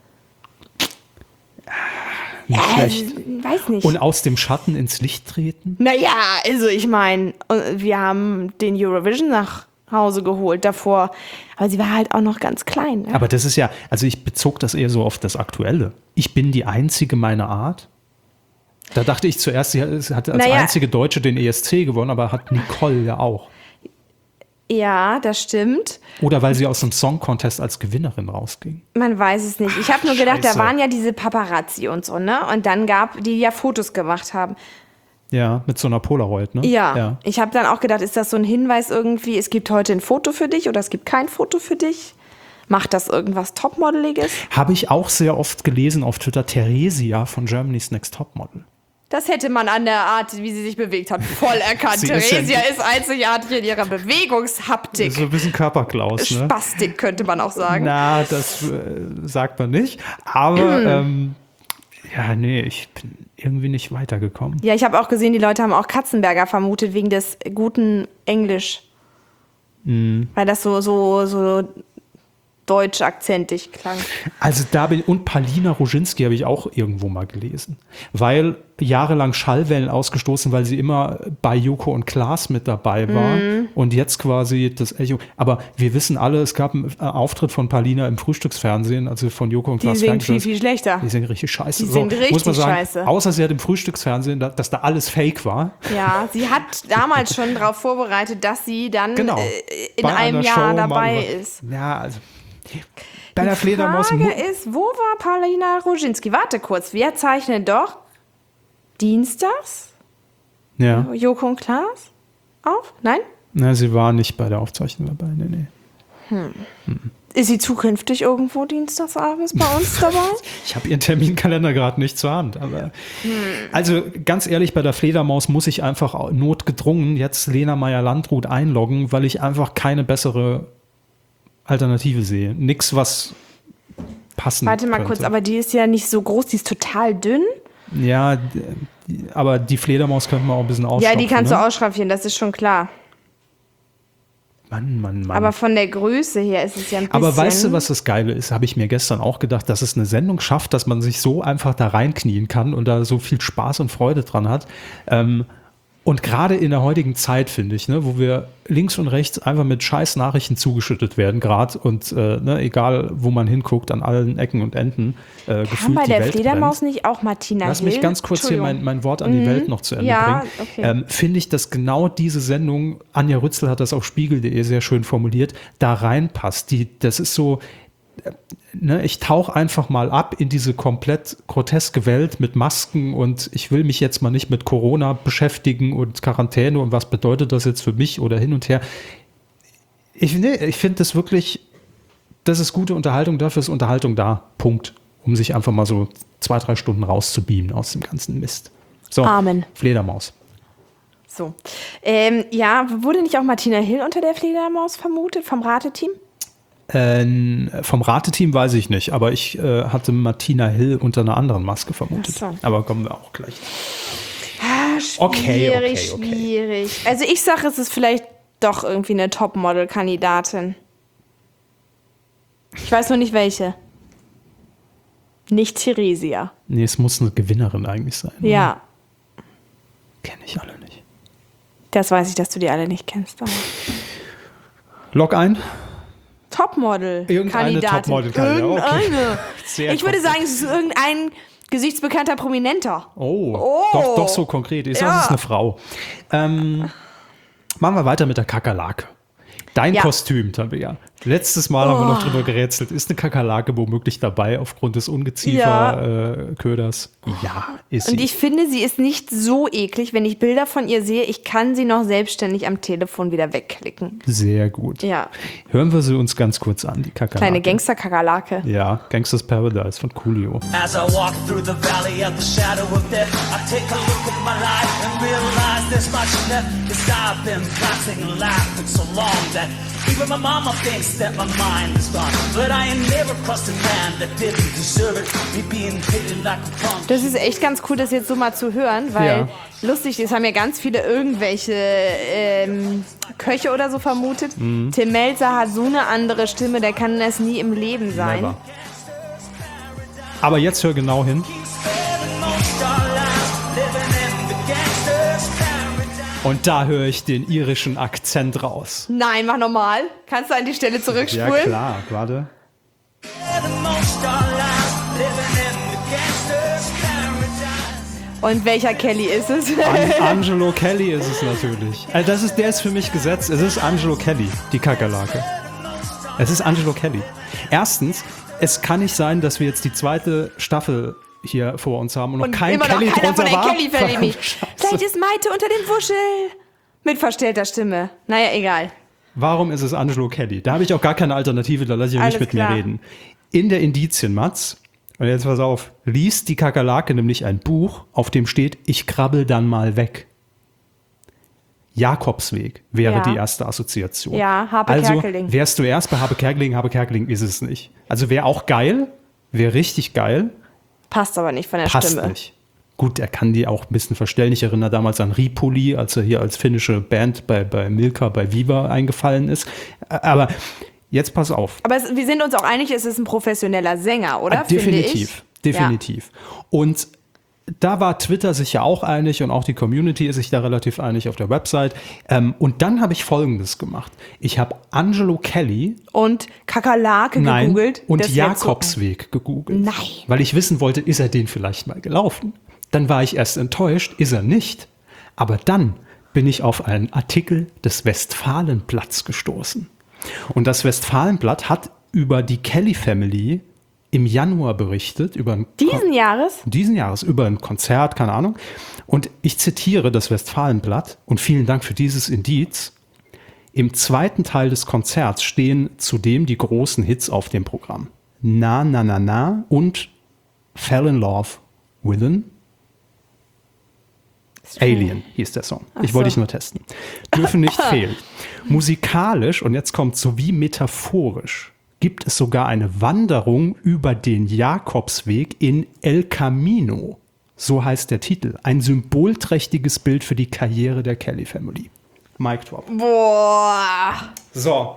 Nicht schlecht. Weiß nicht. Und aus dem Schatten ins Licht treten? Naja, also ich meine, wir haben den Eurovision nach Hause geholt davor. Aber sie war halt auch noch ganz klein. Ne? Aber das ist ja, also ich bezog das eher so auf das Aktuelle. Ich bin die Einzige meiner Art. Da dachte ich zuerst, sie hat als einzige Deutsche den ESC gewonnen, aber hat Nicole ja auch. Ja, das stimmt. Oder weil sie aus dem Song Contest als Gewinnerin rausging. Man weiß es nicht. Ich habe nur gedacht, Scheiße. da waren ja diese Paparazzi und so, ne? Und dann die ja Fotos gemacht haben. Ja, mit so einer Polaroid, ne? Ja. Ich habe dann auch gedacht, ist das so ein Hinweis irgendwie, es gibt heute ein Foto für dich oder es gibt kein Foto für dich? Macht das irgendwas Topmodeliges? Habe ich auch sehr oft gelesen auf Twitter, Theresia von Germany's Next Topmodel. Das hätte man an der Art, wie sie sich bewegt hat, voll erkannt. Sie ist Theresia ja- ist einzigartig in ihrer Bewegungshaptik. So ein bisschen Körperklaus, ne? Spastik könnte man auch sagen. Na, das sagt man nicht. Aber, ja, nee, ich bin irgendwie nicht weitergekommen. Ja, ich habe auch gesehen, die Leute haben auch Katzenberger vermutet wegen des guten Englisch. Weil das so deutsch-akzentig klang. Also und Palina Roginski habe ich auch irgendwo mal gelesen. Weil jahrelang Schallwellen ausgestoßen, weil sie immer bei Joko und Klaas mit dabei war. Und jetzt quasi das Echo. Aber wir wissen alle, es gab einen Auftritt von Palina im Frühstücksfernsehen, also von Joko und Die Klaas. singen viel, Fernsehen. viel schlechter. Die singen richtig scheiße. Die sind richtig muss man sagen, scheiße. Außer sie hat im Frühstücksfernsehen, dass da alles fake war. Ja, sie hat damals schon darauf vorbereitet, dass sie dann Genau. in Bei einem einer Jahr Show mal dabei über- ist. Ja, also bei der Fledermaus. Frage ist, wo war Palina Roginski? Warte kurz, wir zeichnen doch dienstags Ja. Joko und Klaas auf? Nein? Na, sie war nicht bei der Aufzeichnung dabei. Nee. Ist sie zukünftig irgendwo dienstagsabends bei uns dabei? Ich habe ihren Terminkalender gerade nicht zur Hand. Aber also ganz ehrlich, bei der Fledermaus muss ich einfach notgedrungen jetzt Lena Meyer-Landrut einloggen, weil ich einfach keine bessere Alternative sehe. Nix, was passen Warte mal könnte. kurz, aber die ist ja nicht so groß, die ist total dünn. Ja, aber die Fledermaus könnte man auch ein bisschen Ja, ausstopfen. die kannst ne? du ausschraffieren, das ist schon klar. Mann. Aber von der Größe her ist es ja ein bisschen... Aber weißt du, was das Geile ist? Habe ich mir gestern auch gedacht, dass es eine Sendung schafft, dass man sich so einfach da reinknien kann und da so viel Spaß und Freude dran hat. Und gerade in der heutigen Zeit, finde ich, ne, wo wir links und rechts einfach mit scheiß Nachrichten zugeschüttet werden, gerade und egal, wo man hinguckt, an allen Ecken und Enden, Kam gefühlt bei die der Welt Fledermaus brennt. nicht auch Martina Lass Hill? mich ganz kurz hier Entschuldigung. mein Wort an die Welt noch zu Ende Ja, bringen. okay. Finde ich, dass genau diese Sendung, Anja Rützel hat das auf spiegel.de sehr schön formuliert, da reinpasst. Das ist so, ich tauche einfach mal ab in diese komplett groteske Welt mit Masken und ich will mich jetzt mal nicht mit Corona beschäftigen und Quarantäne und was bedeutet das jetzt für mich oder hin und her. Ich finde das wirklich, das ist gute Unterhaltung, dafür ist Unterhaltung da. Punkt. Um sich einfach mal so 2-3 Stunden rauszubeamen aus dem ganzen Mist. So, Amen. Fledermaus. So. Ja, wurde nicht auch Martina Hill unter der Fledermaus vermutet, vom Rateteam? Vom Rateteam weiß ich nicht, aber ich hatte Martina Hill unter einer anderen Maske vermutet. Ach so. Aber kommen wir auch gleich. Schwierig. Also ich sage, es ist vielleicht doch irgendwie eine Topmodel-Kandidatin. Ich weiß nur nicht welche. Nicht Theresia. Nee, es muss eine Gewinnerin eigentlich sein. Ja, Kenne ich alle nicht. das weiß ich, dass du die alle nicht kennst. Aber. Log ein. Topmodel. Irgendeine Kandidatin. Topmodel-Kandidatin, okay. Irgendeine. Sehr Ich würde konkret. sagen, es ist irgendein gesichtsbekannter Prominenter. Oh. Doch so konkret. Ich sage, Ja. es ist eine Frau. Machen wir weiter mit der Kakerlake. Dein Ja. Kostüm, Tabea. Letztes Mal haben wir noch drüber gerätselt. Ist eine Kakerlake womöglich dabei aufgrund des Ungeziefer-Köders? Ja, ist Und sie. ich finde, sie ist nicht so eklig. Wenn ich Bilder von ihr sehe, ich kann sie noch selbstständig am Telefon wieder wegklicken. Sehr gut. Ja, Hören wir sie uns ganz kurz an, die Kakerlake. kleine Gangster-Kakerlake. Ja, Gangsters Paradise von Coolio. As I walk through the valley of the shadow of death, I take a look at my life and realize there's much left. 'Cause I've been plotting and laughing so long that even my mama thinks that my mind is gone. But I ain't never crossed a man that didn't deserve it. Me being hated like a punk. Das ist echt ganz cool, das jetzt so mal zu hören, weil Ja. lustig ist, haben ja ganz viele irgendwelche Köche oder so vermutet. Mhm. Tim Melzer hat so eine andere Stimme, der kann das nie im Leben sein. Never. Aber jetzt hör genau hin. Spending most our lives living in the gangster's paradise. Und da höre ich den irischen Akzent raus. Nein, mach nochmal. Kannst du an die Stelle Ja, zurückspulen? klar, warte. Spending most our lives living in the gangster's paradise. Und welcher Kelly ist es? Angelo Kelly ist es natürlich. Also der ist für mich gesetzt. Es ist Angelo Kelly, die Kakerlake. Es ist Angelo Kelly. Erstens, es kann nicht sein, dass wir jetzt die zweite Staffel hier vor uns haben und noch kein immer Kelly noch keiner drunter von den war. Kelly-Verliebten. Scheiße. Vielleicht ist Maite unter dem Wuschel. Mit verstellter Stimme. Naja, egal. Warum ist es Angelo Kelly? Da habe ich auch gar keine Alternative, da lasse ich Alles nicht mit klar. mir reden. In der Indizien, Mats, und jetzt pass auf, liest die Kakerlake nämlich ein Buch, auf dem steht, ich krabbel dann mal weg. Jakobsweg wäre Ja. die erste Assoziation. Ja, Harpe also, Kerkeling. wärst du erst bei Harpe Kerkeling ist es nicht. Also wäre auch geil, wäre richtig geil, Passt aber nicht von der passt Stimme. nicht. Gut, er kann die auch ein bisschen verstellen. Ich erinnere damals an Ripoli, als er hier als finnische Band bei Milka, bei Viva eingefallen ist. Aber jetzt pass auf. Aber wir sind uns auch einig, es ist ein professioneller Sänger, oder? Definitiv, Finde ich. definitiv. Und da war Twitter sich ja auch einig und auch die Community ist sich da relativ einig auf der Website. Und dann habe ich Folgendes gemacht. Ich habe Angelo Kelly Ja. Und Kakerlake gegoogelt. und das wär Jakobsweg gegoogelt. Nein. Weil ich wissen wollte, ist er den vielleicht mal gelaufen? Dann war ich erst enttäuscht, ist er nicht. Aber dann bin ich auf einen Artikel des Westfalenblatts gestoßen. Und das Westfalenblatt hat über die Kelly Family im Januar berichtet, über ein Diesen Jahres? über ein Konzert, keine Ahnung. Und ich zitiere das Westfalenblatt und vielen Dank für dieses Indiz. Im zweiten Teil des Konzerts stehen zudem die großen Hits auf dem Programm. Na, na, na, na und Fell in Love with an Alien hieß der Song. Ich wollte dich nur testen. Dürfen nicht fehlen. Musikalisch, und jetzt kommt sowie metaphorisch, gibt es sogar eine Wanderung über den Jakobsweg in El Camino. So heißt der Titel. Ein symbolträchtiges Bild für die Karriere der Kelly Family. Mic drop. Boah. So.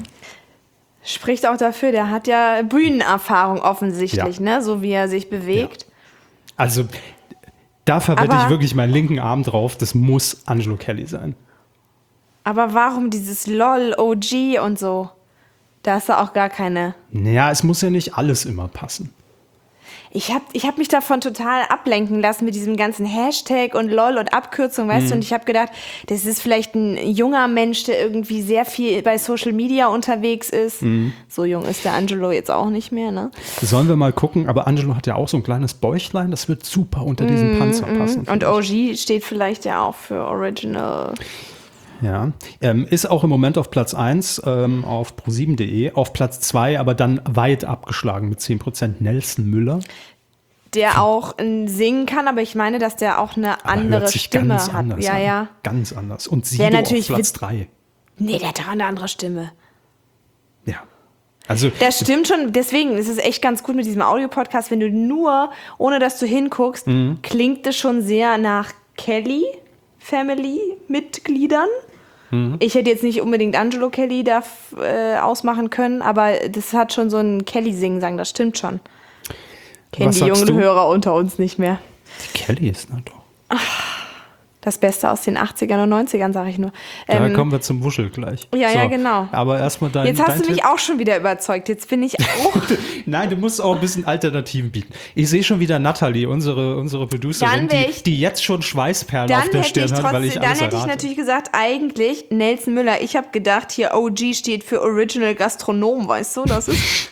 Spricht auch dafür, der hat ja Bühnenerfahrung offensichtlich, Ja. ne? So wie er sich bewegt. Also, da verwette Aber- ich wirklich meinen linken Arm drauf. Das muss Angelo Kelly sein. Aber warum dieses LOL, OG und so? Da hast du auch gar keine. Naja, es muss ja nicht alles immer passen. Ich hab mich davon total ablenken lassen mit diesem ganzen Hashtag und LOL und Abkürzung, weißt du? Und ich habe gedacht, das ist vielleicht ein junger Mensch, der irgendwie sehr viel bei Social Media unterwegs ist. So jung ist der Angelo jetzt auch nicht mehr, ne? Sollen wir mal gucken, aber Angelo hat ja auch so ein kleines Bäuchlein, das wird super unter diesen Panzer passen. Und OG steht vielleicht ja auch für Original. Ja, ist auch im Moment auf Platz 1 auf pro7.de, auf Platz 2, aber dann weit abgeschlagen mit 10% Nelson Müller. Der auch singen kann, aber ich meine, dass der auch eine Aber andere hört sich Stimme ganz hat. anders Ja, an. ja. Ganz anders. Und Der Sido auf natürlich Platz 3. Nee, der hat doch eine andere Stimme. Ja. Also, Das stimmt schon, deswegen ist es echt ganz gut mit diesem Audio-Podcast, wenn du nur, ohne dass du hinguckst, klingt es schon sehr nach Kelly-Family-Mitgliedern. Ich hätte jetzt nicht unbedingt Angelo Kelly da ausmachen können, aber das hat schon so einen Kelly-Singsang, das stimmt schon. Kennen Was die sagst jungen du? Hörer unter uns nicht mehr. die Kelly ist na doch. Das Beste aus den 80ern und 90ern, sage ich nur. Da kommen wir zum Wuschel gleich. Ja, ja, genau. Aber erstmal dein Jetzt hast dein du mich Tipp. auch schon wieder überzeugt. Jetzt bin ich auch. Nein, du musst auch ein bisschen Alternativen bieten. Ich sehe schon wieder Natalie, unsere Producerin, Dann wär ich- die jetzt schon Schweißperlen Dann auf der hätte ich Stirn hat, weil ich trotzdem, dann alles hätte ich errate. natürlich gesagt, eigentlich Nelson Müller. Ich habe gedacht, hier OG steht für Original Gastronom, weißt du? Das ist.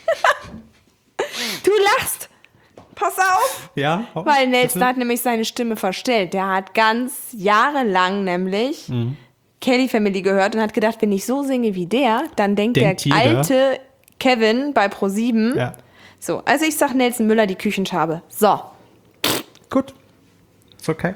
Du lachst. Pass auf. Ja, Weil Nelson bitte? hat nämlich seine Stimme verstellt. Der hat ganz jahrelang nämlich Kelly Family gehört und hat gedacht, wenn ich so singe wie der, dann denkt Denkt der jeder. alte Kevin bei Pro7. Ja. So, also ich sag Nelson Müller die Küchenschabe. So. Gut. Ist okay.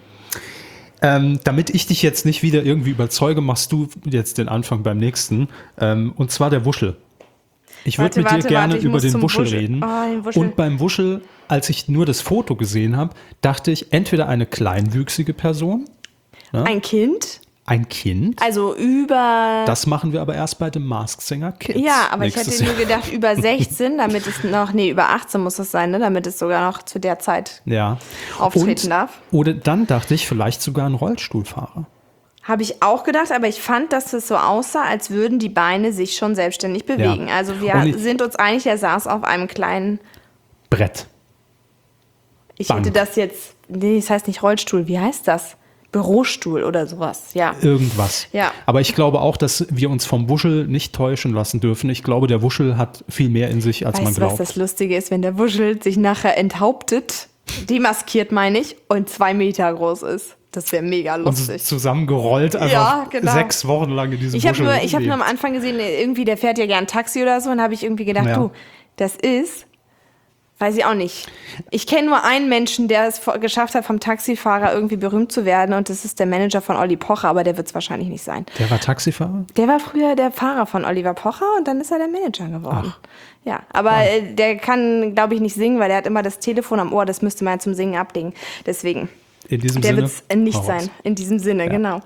Damit ich dich jetzt nicht wieder irgendwie überzeuge, machst du jetzt den Anfang beim nächsten. Und zwar der Wuschel. Ich würde mit dir gerne ich über muss den zum Wuschel Wuschel. reden. Ah, den Wuschel. Und beim Wuschel, als ich nur das Foto gesehen habe, dachte ich, entweder eine kleinwüchsige Person, Ein Kind, ein Kind. also über. Das machen wir aber erst bei dem Masked Singer Kids. Ja, aber ich nächstes hätte nur Jahr. gedacht, über 16, damit es noch, nee, über 18 muss es sein, ne, damit es sogar noch zu der Zeit Ja. auftreten darf. Oder dann dachte ich, vielleicht sogar ein Rollstuhlfahrer. Habe ich auch gedacht, aber ich fand, dass es so aussah, als würden die Beine sich schon selbstständig bewegen. Ja. Also wir Und ich- sind uns einig, er saß auf einem kleinen, Brett. ich Bank. hätte das jetzt, nee, das heißt nicht Rollstuhl, wie heißt das? Bürostuhl oder sowas, ja. Irgendwas. Ja. Aber ich glaube auch, dass wir uns vom Wuschel nicht täuschen lassen dürfen. Ich glaube, der Wuschel hat viel mehr in sich, als man Weißt du, was glaubt. das Lustige ist, wenn der Wuschel sich nachher enthauptet, demaskiert meine ich, und 2 Meter groß ist? Das wäre mega Und lustig. zusammengerollt, einfach Ja, genau. 6 Wochen lang in diesem Ich habe Wuschel nur am Anfang gesehen, irgendwie, der fährt ja gern Taxi oder so, und habe ich irgendwie gedacht, Ja. du, das ist, weiß ich auch nicht. Ich kenne nur einen Menschen, der es geschafft hat, vom Taxifahrer irgendwie berühmt zu werden, und das ist der Manager von Olli Pocher, aber der wird es wahrscheinlich nicht sein. Der war Taxifahrer? Der war früher der Fahrer von Oliver Pocher und dann ist er der Manager geworden. Ach. Ja, aber der kann, glaube ich, nicht singen, weil der hat immer das Telefon am Ohr, das müsste man zum Singen ablegen. Deswegen. In diesem Der Sinne? wird es nicht Hau raus. sein, in diesem Sinne, genau.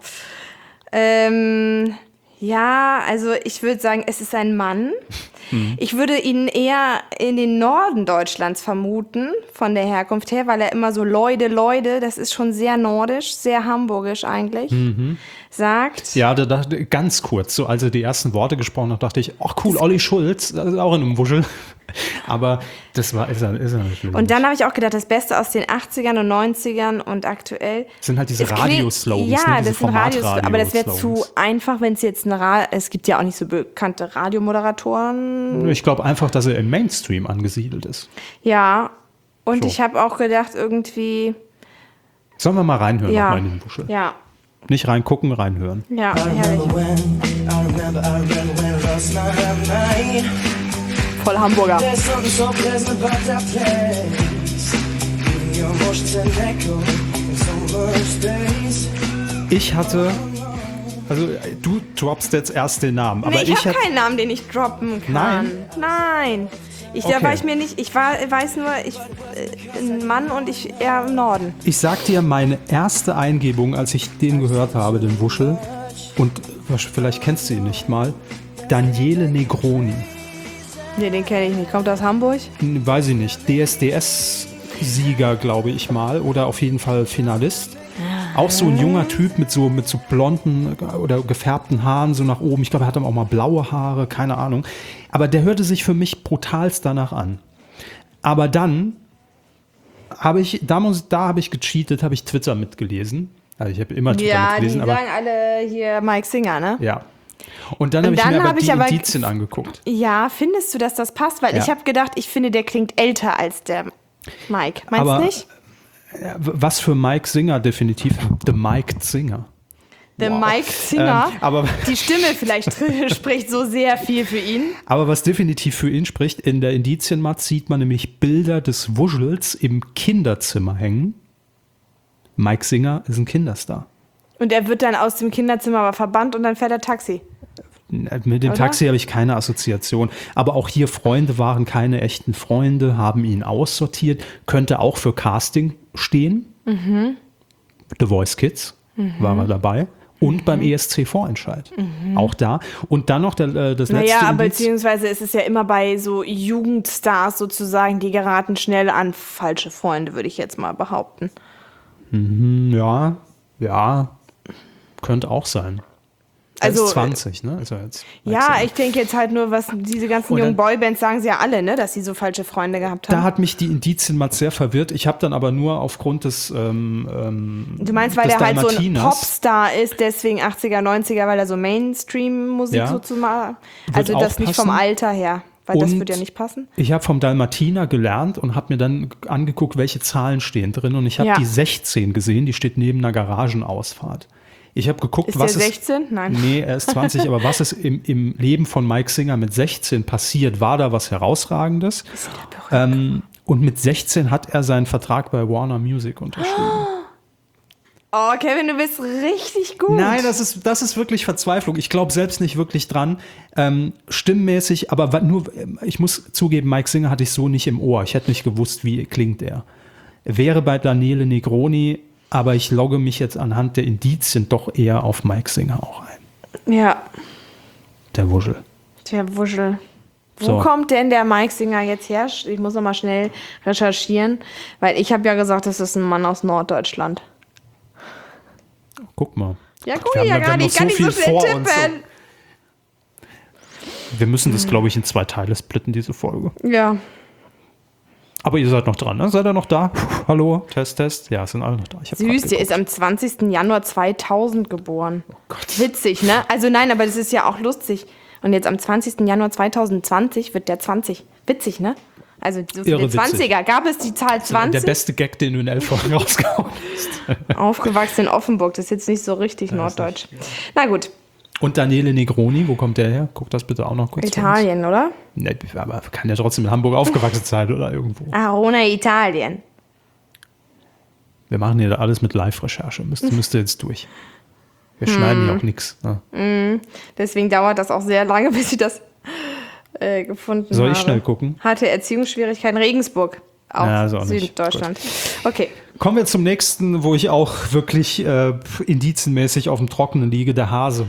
Ja, also ich würde sagen, es ist ein Mann. Ich würde ihn eher in den Norden Deutschlands vermuten, von der Herkunft her, weil er immer so Leute, das ist schon sehr nordisch, sehr hamburgisch eigentlich, sagt. Ja, da dachte ganz kurz, so als er die ersten Worte gesprochen hat, dachte ich, ach cool, Olli Schulz, das ist auch in einem Wuschel. Aber ist er natürlich Und dann habe ich auch gedacht, das Beste aus den 80ern und 90ern und aktuell. Das sind halt diese Es klingt- Radioslogans, Ja, ne? Diese das sind Radios, aber das wäre zu Formatradio-Slogans. einfach, wenn es jetzt es gibt ja auch nicht so bekannte Radiomoderatoren. Ich glaube einfach, dass er im Mainstream angesiedelt ist. Ja, und So. ich habe auch gedacht, irgendwie, Sollen wir mal reinhören ja, nochmal in den Wuschel? ja, Nicht reingucken, reinhören. ja, I herrlich. remember when last night at night. Voll Hamburger. There's something so pleasant about that place. Your emotions and echo in so much space. Ich hatte, also du droppst jetzt erst den Namen, aber Nee, ich habe hatte, keinen Namen, den ich droppen kann. Nein. Da Okay. war ich mir nicht, weiß nur, ein Mann und ich eher im Norden. ich sag dir meine erste Eingebung, als ich den gehört habe, den Wuschel, und vielleicht kennst du ihn nicht mal, Daniele Negroni. Nee, den kenne ich nicht. Kommt aus Hamburg? Weiß ich nicht, DSDS-Sieger, glaube ich mal, oder auf jeden Fall Finalist. Auch so ein junger Typ mit so blonden oder gefärbten Haaren so nach oben. Ich glaube, er hatte auch mal blaue Haare, keine Ahnung. Aber der hörte sich für mich brutalst danach an. Aber dann habe ich gecheatet, habe ich Twitter mitgelesen. Also ich habe immer Twitter Ja, die mitgelesen, aber sagen alle hier Mike Singer, ne? ja. Und dann habe ich dann mir hab aber ich die aber- Indizien angeguckt. Ja, findest du, dass das passt? Weil Ja. ich habe gedacht, ich finde, der klingt älter als der Mike. Meinst Aber- du nicht? Was für Mike Singer definitiv? The Mike Singer. Der Wow. Mike Singer, aber- die Stimme vielleicht spricht so sehr viel für ihn. Aber was definitiv für ihn spricht, in der Indizienmat sieht man nämlich Bilder des Wuschels im Kinderzimmer hängen. Mike Singer ist ein Kinderstar. Und er wird dann aus dem Kinderzimmer aber verbannt und dann fährt er Taxi. Mit dem Oder? Taxi habe ich keine Assoziation. Aber auch hier Freunde waren keine echten Freunde, haben ihn aussortiert. Könnte auch für Casting stehen. The Voice Kids war er dabei. Und beim ESC-Vorentscheid. Auch da. Und dann noch das letzte Naja, aber Indiz. beziehungsweise ist es ja immer bei so Jugendstars sozusagen, die geraten schnell an falsche Freunde, würde ich jetzt mal behaupten. Ja, könnte auch sein. Er Also, ist 20, ne? Ist er jetzt Ja, ich denke jetzt halt nur, was diese ganzen Und jungen dann- Boybands sagen sie ja alle, ne, dass sie so falsche Freunde gehabt haben. Da hat mich die Indizienmat sehr verwirrt. Ich habe dann aber nur aufgrund des Du meinst, weil des der halt so ein Dalmatinas- Popstar ist, deswegen 80er, 90er, weil er so Mainstream-Musik Ja. sozusagen. Wird Also das auch nicht vom passen. Alter her, weil das Und würde ja nicht passen. Ich habe vom Dalmatiner gelernt und habe mir dann angeguckt, welche Zahlen stehen drin. Und ich habe Ja. die 16 gesehen, die steht neben einer Garagenausfahrt. Ich habe geguckt, Ist was der ist. 16? Nein. Nee, er ist 20, aber was ist im Leben von Mike Singer mit 16 passiert? War da was Herausragendes? Und mit 16 hat er seinen Vertrag bei Warner Music unterschrieben. Oh, Kevin, du bist richtig gut. Nein, das ist wirklich Verzweiflung. Ich glaube selbst nicht wirklich dran. Stimmmäßig, aber ich muss zugeben, Mike Singer hatte ich so nicht im Ohr. Ich hätte nicht gewusst, wie klingt er. Wäre bei Daniele Negroni, aber ich logge mich jetzt anhand der Indizien doch eher auf Mike Singer auch ein. Ja, Der Wuschel. der Wuschel. Wo So. kommt denn der Mike Singer jetzt her? Ich muss noch mal schnell recherchieren, weil ich habe ja gesagt, das ist ein Mann aus Norddeutschland. Guck mal. Ja, guck Wir ja haben gar noch nicht, kann nicht so viel vor tippen. uns. Wir müssen das, glaube ich, in 2 Teile splitten, diese Folge. Ja, Aber ihr seid noch dran, ne? Seid ihr noch da? Hallo? Test. Ja, sind alle noch da. Ich hab grad süß, der geguckt. ist am 20. Januar 2000 geboren. Gott. Witzig, ne? Also nein, aber das ist ja auch lustig. Und jetzt am 20. Januar 2020 wird der 20. Witzig, ne? Also so viele Irre witzig. 20er. Gab es die Zahl 20? Der beste Gag, den du in 11 Folgen rausgehauen hast. Aufgewachsen in Offenburg, das ist jetzt nicht so richtig norddeutsch. Na gut, Und Daniele Negroni, wo kommt der her? Guck das bitte auch noch kurz. Italien, oder? Ne, aber kann ja trotzdem in Hamburg aufgewachsen sein oder irgendwo. Arona, Italien. Wir machen hier alles mit Live-Recherche. Müsste jetzt durch. Wir schneiden hier auch nichts. Ne? Deswegen dauert das auch sehr lange, bis ich das gefunden habe. Soll ich schnell gucken? Hatte Erziehungsschwierigkeiten Regensburg. Auch Ja, ist auch nicht. Süddeutschland. Okay. Kommen wir zum nächsten, wo ich auch wirklich indizienmäßig auf dem Trockenen liege, der Hase.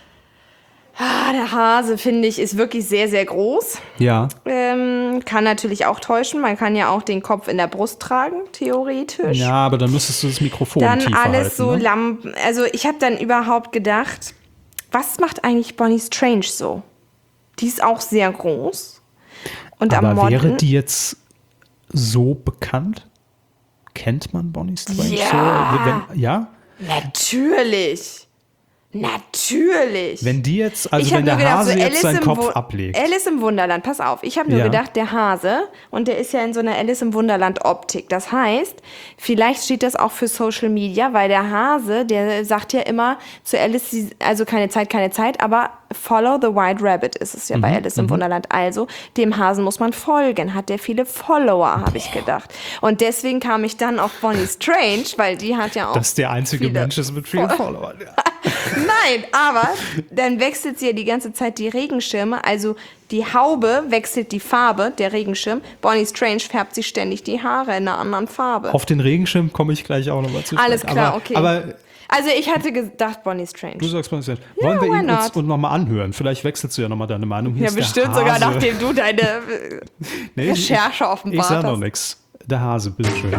Ah, der Hase, finde ich, ist wirklich sehr, sehr groß. Ja. Kann natürlich auch täuschen. Man kann ja auch den Kopf in der Brust tragen, theoretisch. Ja, aber dann müsstest du das Mikrofon Dann tiefer alles halten, so ne? Lampen. Also ich habe dann überhaupt gedacht, was macht eigentlich Bonnie Strange so? Die ist auch sehr groß. Und am Aber wäre Modden. die jetzt so bekannt? Kennt man Bonnie Strange Ja. so? Ja? Natürlich. Natürlich. Wenn die jetzt, also Ich hab wenn der nur gedacht, Hase so jetzt seinen im Kopf Wo- ablegt. Alice im Wunderland, pass auf. Ich habe nur Ja. gedacht, der Hase, und der ist ja in so einer Alice im Wunderland Optik. Das heißt, vielleicht steht das auch für Social Media, weil der Hase, der sagt ja immer zu Alice, also keine Zeit, aber follow the white rabbit ist es ja bei Alice im Wunderland. Also, dem Hasen muss man folgen. Hat der viele Follower, habe ich gedacht. Und deswegen kam ich dann auf Bonnie Strange, weil die hat ja auch Dass der einzige viele Mensch ist mit vielen Followern. Ja. Nein, aber dann wechselt sie ja die ganze Zeit die Regenschirme. Also die Haube wechselt die Farbe, der Regenschirm. Bonnie Strange färbt sich ständig die Haare in einer anderen Farbe. Auf den Regenschirm komme ich gleich auch nochmal zu sprechen. Alles klar, aber, okay. Aber Also ich hatte gedacht Bonnie Strange. du sagst mal, wollen Ja, wir why ihn uns not? nochmal anhören? Vielleicht wechselst du ja nochmal deine Meinung. Hier Ja, ist der bestimmt Hase. sogar nachdem du deine Nee, Recherche Ich offenbart sag noch hast. nichts. Der Hase, bitteschön.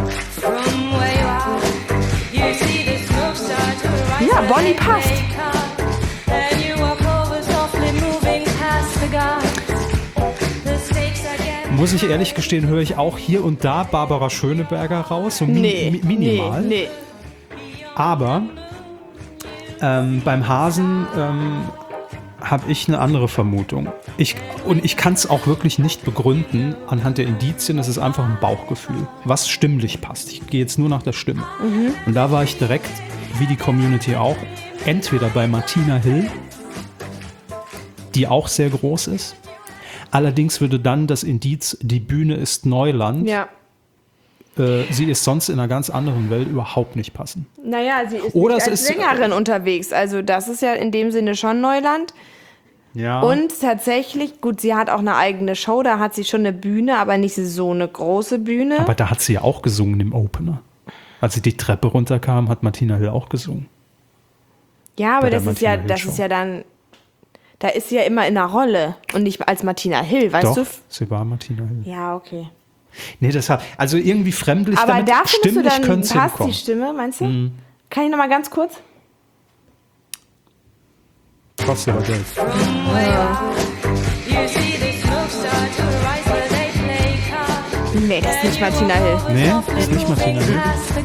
Ja, Bonnie passt. Muss ich ehrlich gestehen, höre ich auch hier und da Barbara Schöneberger raus. So minimal. Nee. Aber beim Hasen habe ich eine andere Vermutung. Ich kann es auch wirklich nicht begründen anhand der Indizien. Es ist einfach ein Bauchgefühl, was stimmlich passt. Ich gehe jetzt nur nach der Stimme. Und da war ich direkt, wie die Community auch, entweder bei Martina Hill, die auch sehr groß ist. Allerdings würde dann das Indiz, die Bühne ist Neuland, Ja. Sie ist sonst in einer ganz anderen Welt überhaupt nicht passen. Naja, sie ist Oder nicht es als ist- Sängerin unterwegs. Also das ist ja in dem Sinne schon Neuland. Ja. Und tatsächlich, gut, sie hat auch eine eigene Show, da hat sie schon eine Bühne, aber nicht so eine große Bühne. Aber da hat sie ja auch gesungen im Opener. Als sie die Treppe runterkam, hat Martina Hill auch gesungen. Ja, aber bei der das ist ja, Martina Hill das Show. ist ja dann, da ist sie ja immer in einer Rolle und nicht als Martina Hill, weißt Doch, du? sie war Martina Hill. Ja, okay. Nee, deshalb, also irgendwie fremdlich, Aber damit da findest du stimmlich dann, könnte es passt hinkommen. die Stimme, meinst du? Kann ich noch mal ganz kurz? Kostet aber Geld. Nee, das ist nicht Martina Hill. Nee, das ist nicht Martina Hill.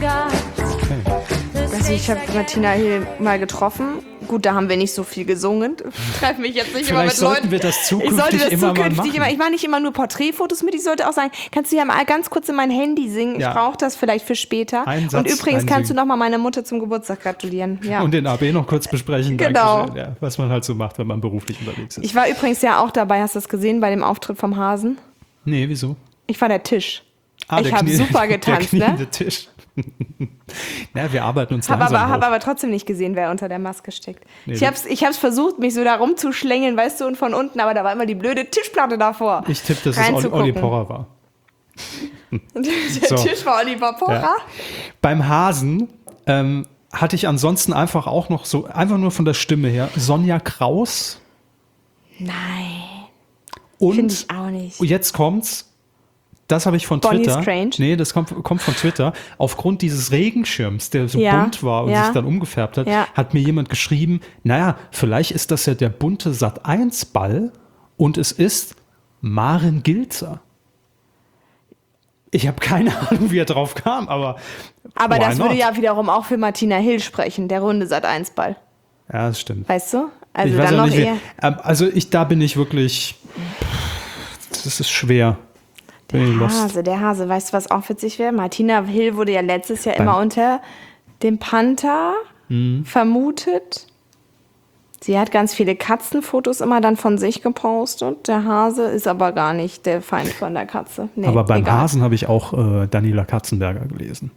Also ich habe Martina Hill mal getroffen. Gut, da haben wir nicht so viel gesungen. Ich treffe mich jetzt nicht immer mit Vielleicht sollten Leuten. wir das Ich sollte zukünftig das immer mal zukünftig machen. immer. Ich mache nicht immer nur Porträtfotos mit. Ich sollte auch sagen, kannst du ja mal ganz kurz in mein Handy singen? Ja. Ich brauche das vielleicht für später. Einen Satz Und übrigens kannst du einsingen. noch mal meiner Mutter zum Geburtstag gratulieren. Ja. Und den AB noch kurz besprechen. Genau. Dankeschön. Ja, was man halt so macht, wenn man beruflich unterwegs ist. Ich war übrigens ja auch dabei. Hast du das gesehen bei dem Auftritt vom Hasen? Nee, wieso? Ich war der Tisch. Ich der habe Knie- super getanzt, der ne? kniende Tisch. Na, wir arbeiten uns Hab langsam hoch. aber trotzdem nicht gesehen, wer unter der Maske steckt. Nee, ich hab's versucht, mich so da rumzuschlängeln, weißt du, und von unten, aber da war immer die blöde Tischplatte davor. Ich tippe, dass es Reinzugucken. Olli Porrer war. Der So. Tisch war Oliver Pocher. Ja. Beim Hasen hatte ich ansonsten einfach auch noch so, einfach nur von der Stimme her, Sonja Kraus. Nein, Und finde ich auch nicht. jetzt kommt's. Das habe ich von Bonnie Twitter. Strange? Nee, das kommt von Twitter. Aufgrund dieses Regenschirms, der so Ja, bunt war und ja. sich dann umgefärbt hat, Ja. hat mir jemand geschrieben, naja, vielleicht ist das ja der bunte Sat.1-Ball und es ist Maren Gilzer. Ich habe keine Ahnung, wie er drauf kam, aber Aber why das würde not? ja wiederum auch für Martina Hill sprechen, der runde Sat.1-Ball. Ja, das stimmt. Weißt du? Also Ich weiß dann auch noch nicht, eher. da bin ich wirklich, das ist schwer. Bin ich lost. Der Hase. Weißt du, was auch witzig wäre? Martina Hill wurde ja letztes Jahr immer unter dem Panther vermutet. Sie hat ganz viele Katzenfotos immer dann von sich gepostet. Der Hase ist aber gar nicht der Feind von der Katze. Nee, Aber beim egal. Hasen habe ich auch Daniela Katzenberger gelesen.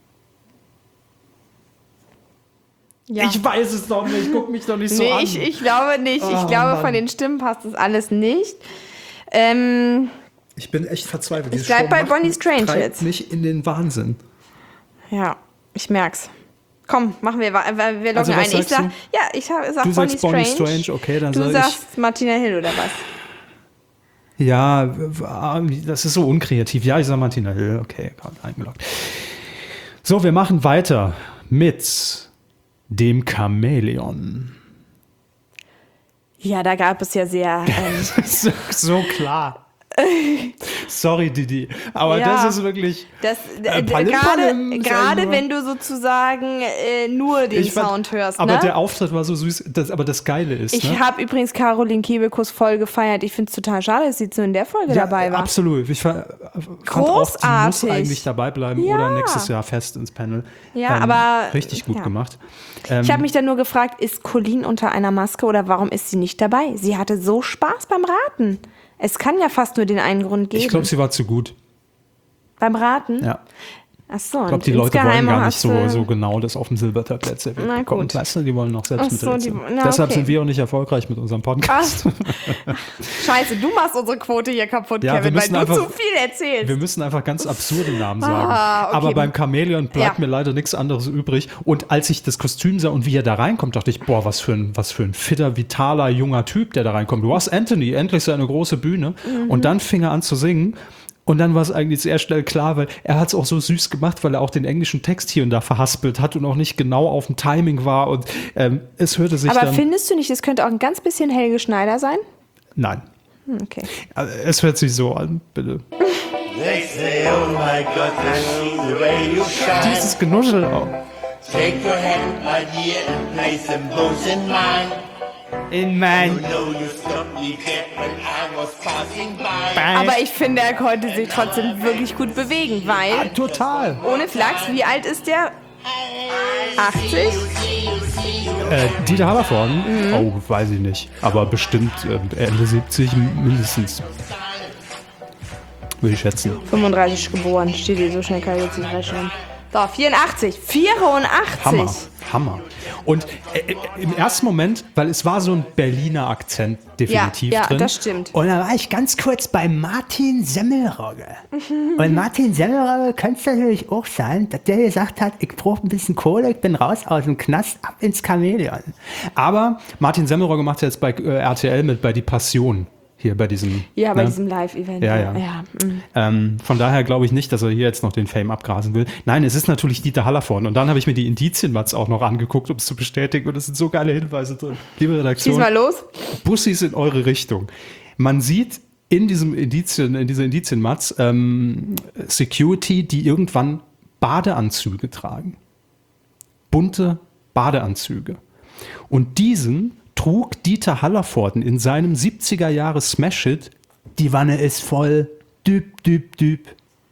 Ja. Ich weiß es doch nicht, guck mich doch nicht so an. Ich glaube nicht. Ich Oh, glaube, Mann. von den Stimmen passt das alles nicht. Ich bin echt verzweifelt. Ich bleib bei Bonnie Strange treibt jetzt. mich in den Wahnsinn. Ja, ich merk's. Komm, machen wir loggen Also, was ein. Ich sagst du? sag Du sagst Bonnie Bonnie Strange, okay, dann du sag sagst Martina Hill oder was? Ja, das ist so unkreativ. Ja, ich sag Martina Hill, okay, eingeloggt. So, wir machen weiter mit dem Chamäleon. Ja, da gab es ja sehr. So klar. Sorry, Didi, aber Ja. das ist wirklich. Palim, Gerade sag ich nur. wenn du sozusagen nur den fand- Sound hörst. Aber ne? der Auftritt war so süß. Aber das Geile ist, Ich ne? habe übrigens Caroline Kebekus voll gefeiert. Ich finde es total schade, dass sie so in der Folge dabei war. Absolut. Ich fand auch, die muss Großartig. eigentlich dabei bleiben Ja. oder nächstes Jahr fest ins Panel. Ja, aber richtig gut ja. gemacht. Ich habe mich dann nur gefragt, ist Colleen unter einer Maske oder warum ist sie nicht dabei? Sie hatte so Spaß beim Raten. Es kann ja fast nur den einen Grund geben. Ich glaube, sie war zu gut. Beim Raten? Ja. Ach so. Ich glaube, die Leute wollen gar nicht hast du- so genau das auf dem Silbertablett serviert Na bekommen. gut. Weißt du, die wollen noch selbst Ach so, mitreden. na, Deshalb okay. sind wir auch nicht erfolgreich mit unserem Podcast. Scheiße, du machst unsere Quote hier kaputt, Ja, wir Kevin, weil müssen du einfach- zu viel erzählst. Wir müssen einfach ganz absurde Namen sagen. okay. Aber beim Chamäleon bleibt Ja. mir leider nichts anderes übrig. Und als ich das Kostüm sah und wie er da reinkommt, dachte ich, boah, was für ein fitter, vitaler, junger Typ, der da reinkommt. Du hast Anthony, endlich seine große Bühne. Und dann fing er an zu singen. Und dann war es eigentlich sehr schnell klar, weil er hat es auch so süß gemacht, weil er auch den englischen Text hier und da verhaspelt hat und auch nicht genau auf dem Timing war. Und es hörte sich Aber dann... findest du nicht, es könnte auch ein ganz bisschen Helge Schneider sein? Nein. Okay. Es hört sich so an, bitte. They say, oh my God, I see the way you shine. Dieses Genuschel auch. Take your hand, my dear, and place them both in mine. In mein... You know you stopped me dead when I was passing by. Aber ich finde, er konnte sich trotzdem wirklich gut bewegen, weil, Total. ohne Flachs, wie alt ist der? 80? Dieter Hallervorden? Oh, weiß ich nicht. Aber bestimmt Ende 70 mindestens. Würde ich schätzen. 35 geboren, steht hier, so schnell kann ich jetzt nicht rechnen. So, 84. 84! Hammer. Und im ersten Moment, weil es war so ein Berliner Akzent definitiv Ja, drin. das stimmt. Und da war ich ganz kurz bei Martin Semmelrogge. Und Martin Semmelrogge könnte es natürlich auch sein, dass der gesagt hat, ich brauche ein bisschen Kohle, ich bin raus aus dem Knast, ab ins Chamäleon. Aber Martin Semmelrogge macht jetzt bei RTL mit bei Die Passion. Hier bei diesem... Ja, bei ne? diesem Live-Event. Ja. Von daher glaube ich nicht, dass er hier jetzt noch den Fame abgrasen will. Nein, es ist natürlich Dieter Hallervorden. Und dann habe ich mir die Indizien-Mats auch noch angeguckt, um es zu bestätigen. Und es sind so geile Hinweise drin. Liebe Redaktion, Schieß mal los. Bussis in eure Richtung. Man sieht in dieser Indizien-Mats Security, die irgendwann Badeanzüge tragen. Bunte Badeanzüge. Und diesen trug Dieter Hallervorden in seinem 70er-Jahre-Smash-Hit Die Wanne ist voll, düb, düb, düb.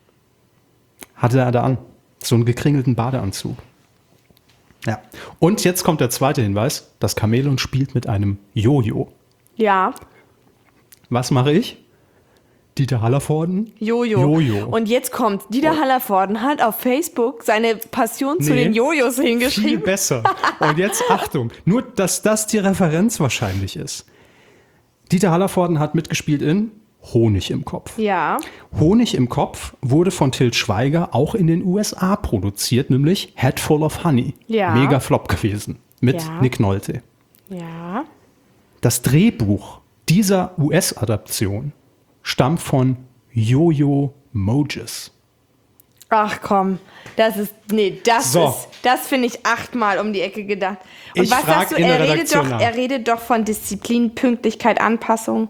Hatte er da an. So einen gekringelten Badeanzug. Ja. Und jetzt kommt der zweite Hinweis. Das Chamäleon spielt mit einem Jojo. Ja, Was mache ich? Dieter Hallervorden? Jojo. Und jetzt kommt, Dieter Hallervorden hat auf Facebook seine Passion zu Nee, den Jojos Viel hingeschrieben. besser. Und jetzt Achtung, nur dass das die Referenz wahrscheinlich ist. Dieter Hallervorden hat mitgespielt in Honig im Kopf. Ja, Honig im Kopf wurde von Til Schweiger auch in den USA produziert, nämlich Head Full of Honey. Ja. Mega Flop gewesen. Mit Ja. Nick Nolte. ja. Das Drehbuch dieser US-Adaption stammt von Jojo Moges. Ach komm, das So. finde ich 8-mal um die Ecke gedacht. Und Ich was frag sagst du, in der er Redaktion nach. redet doch von Disziplin, Pünktlichkeit, Anpassung.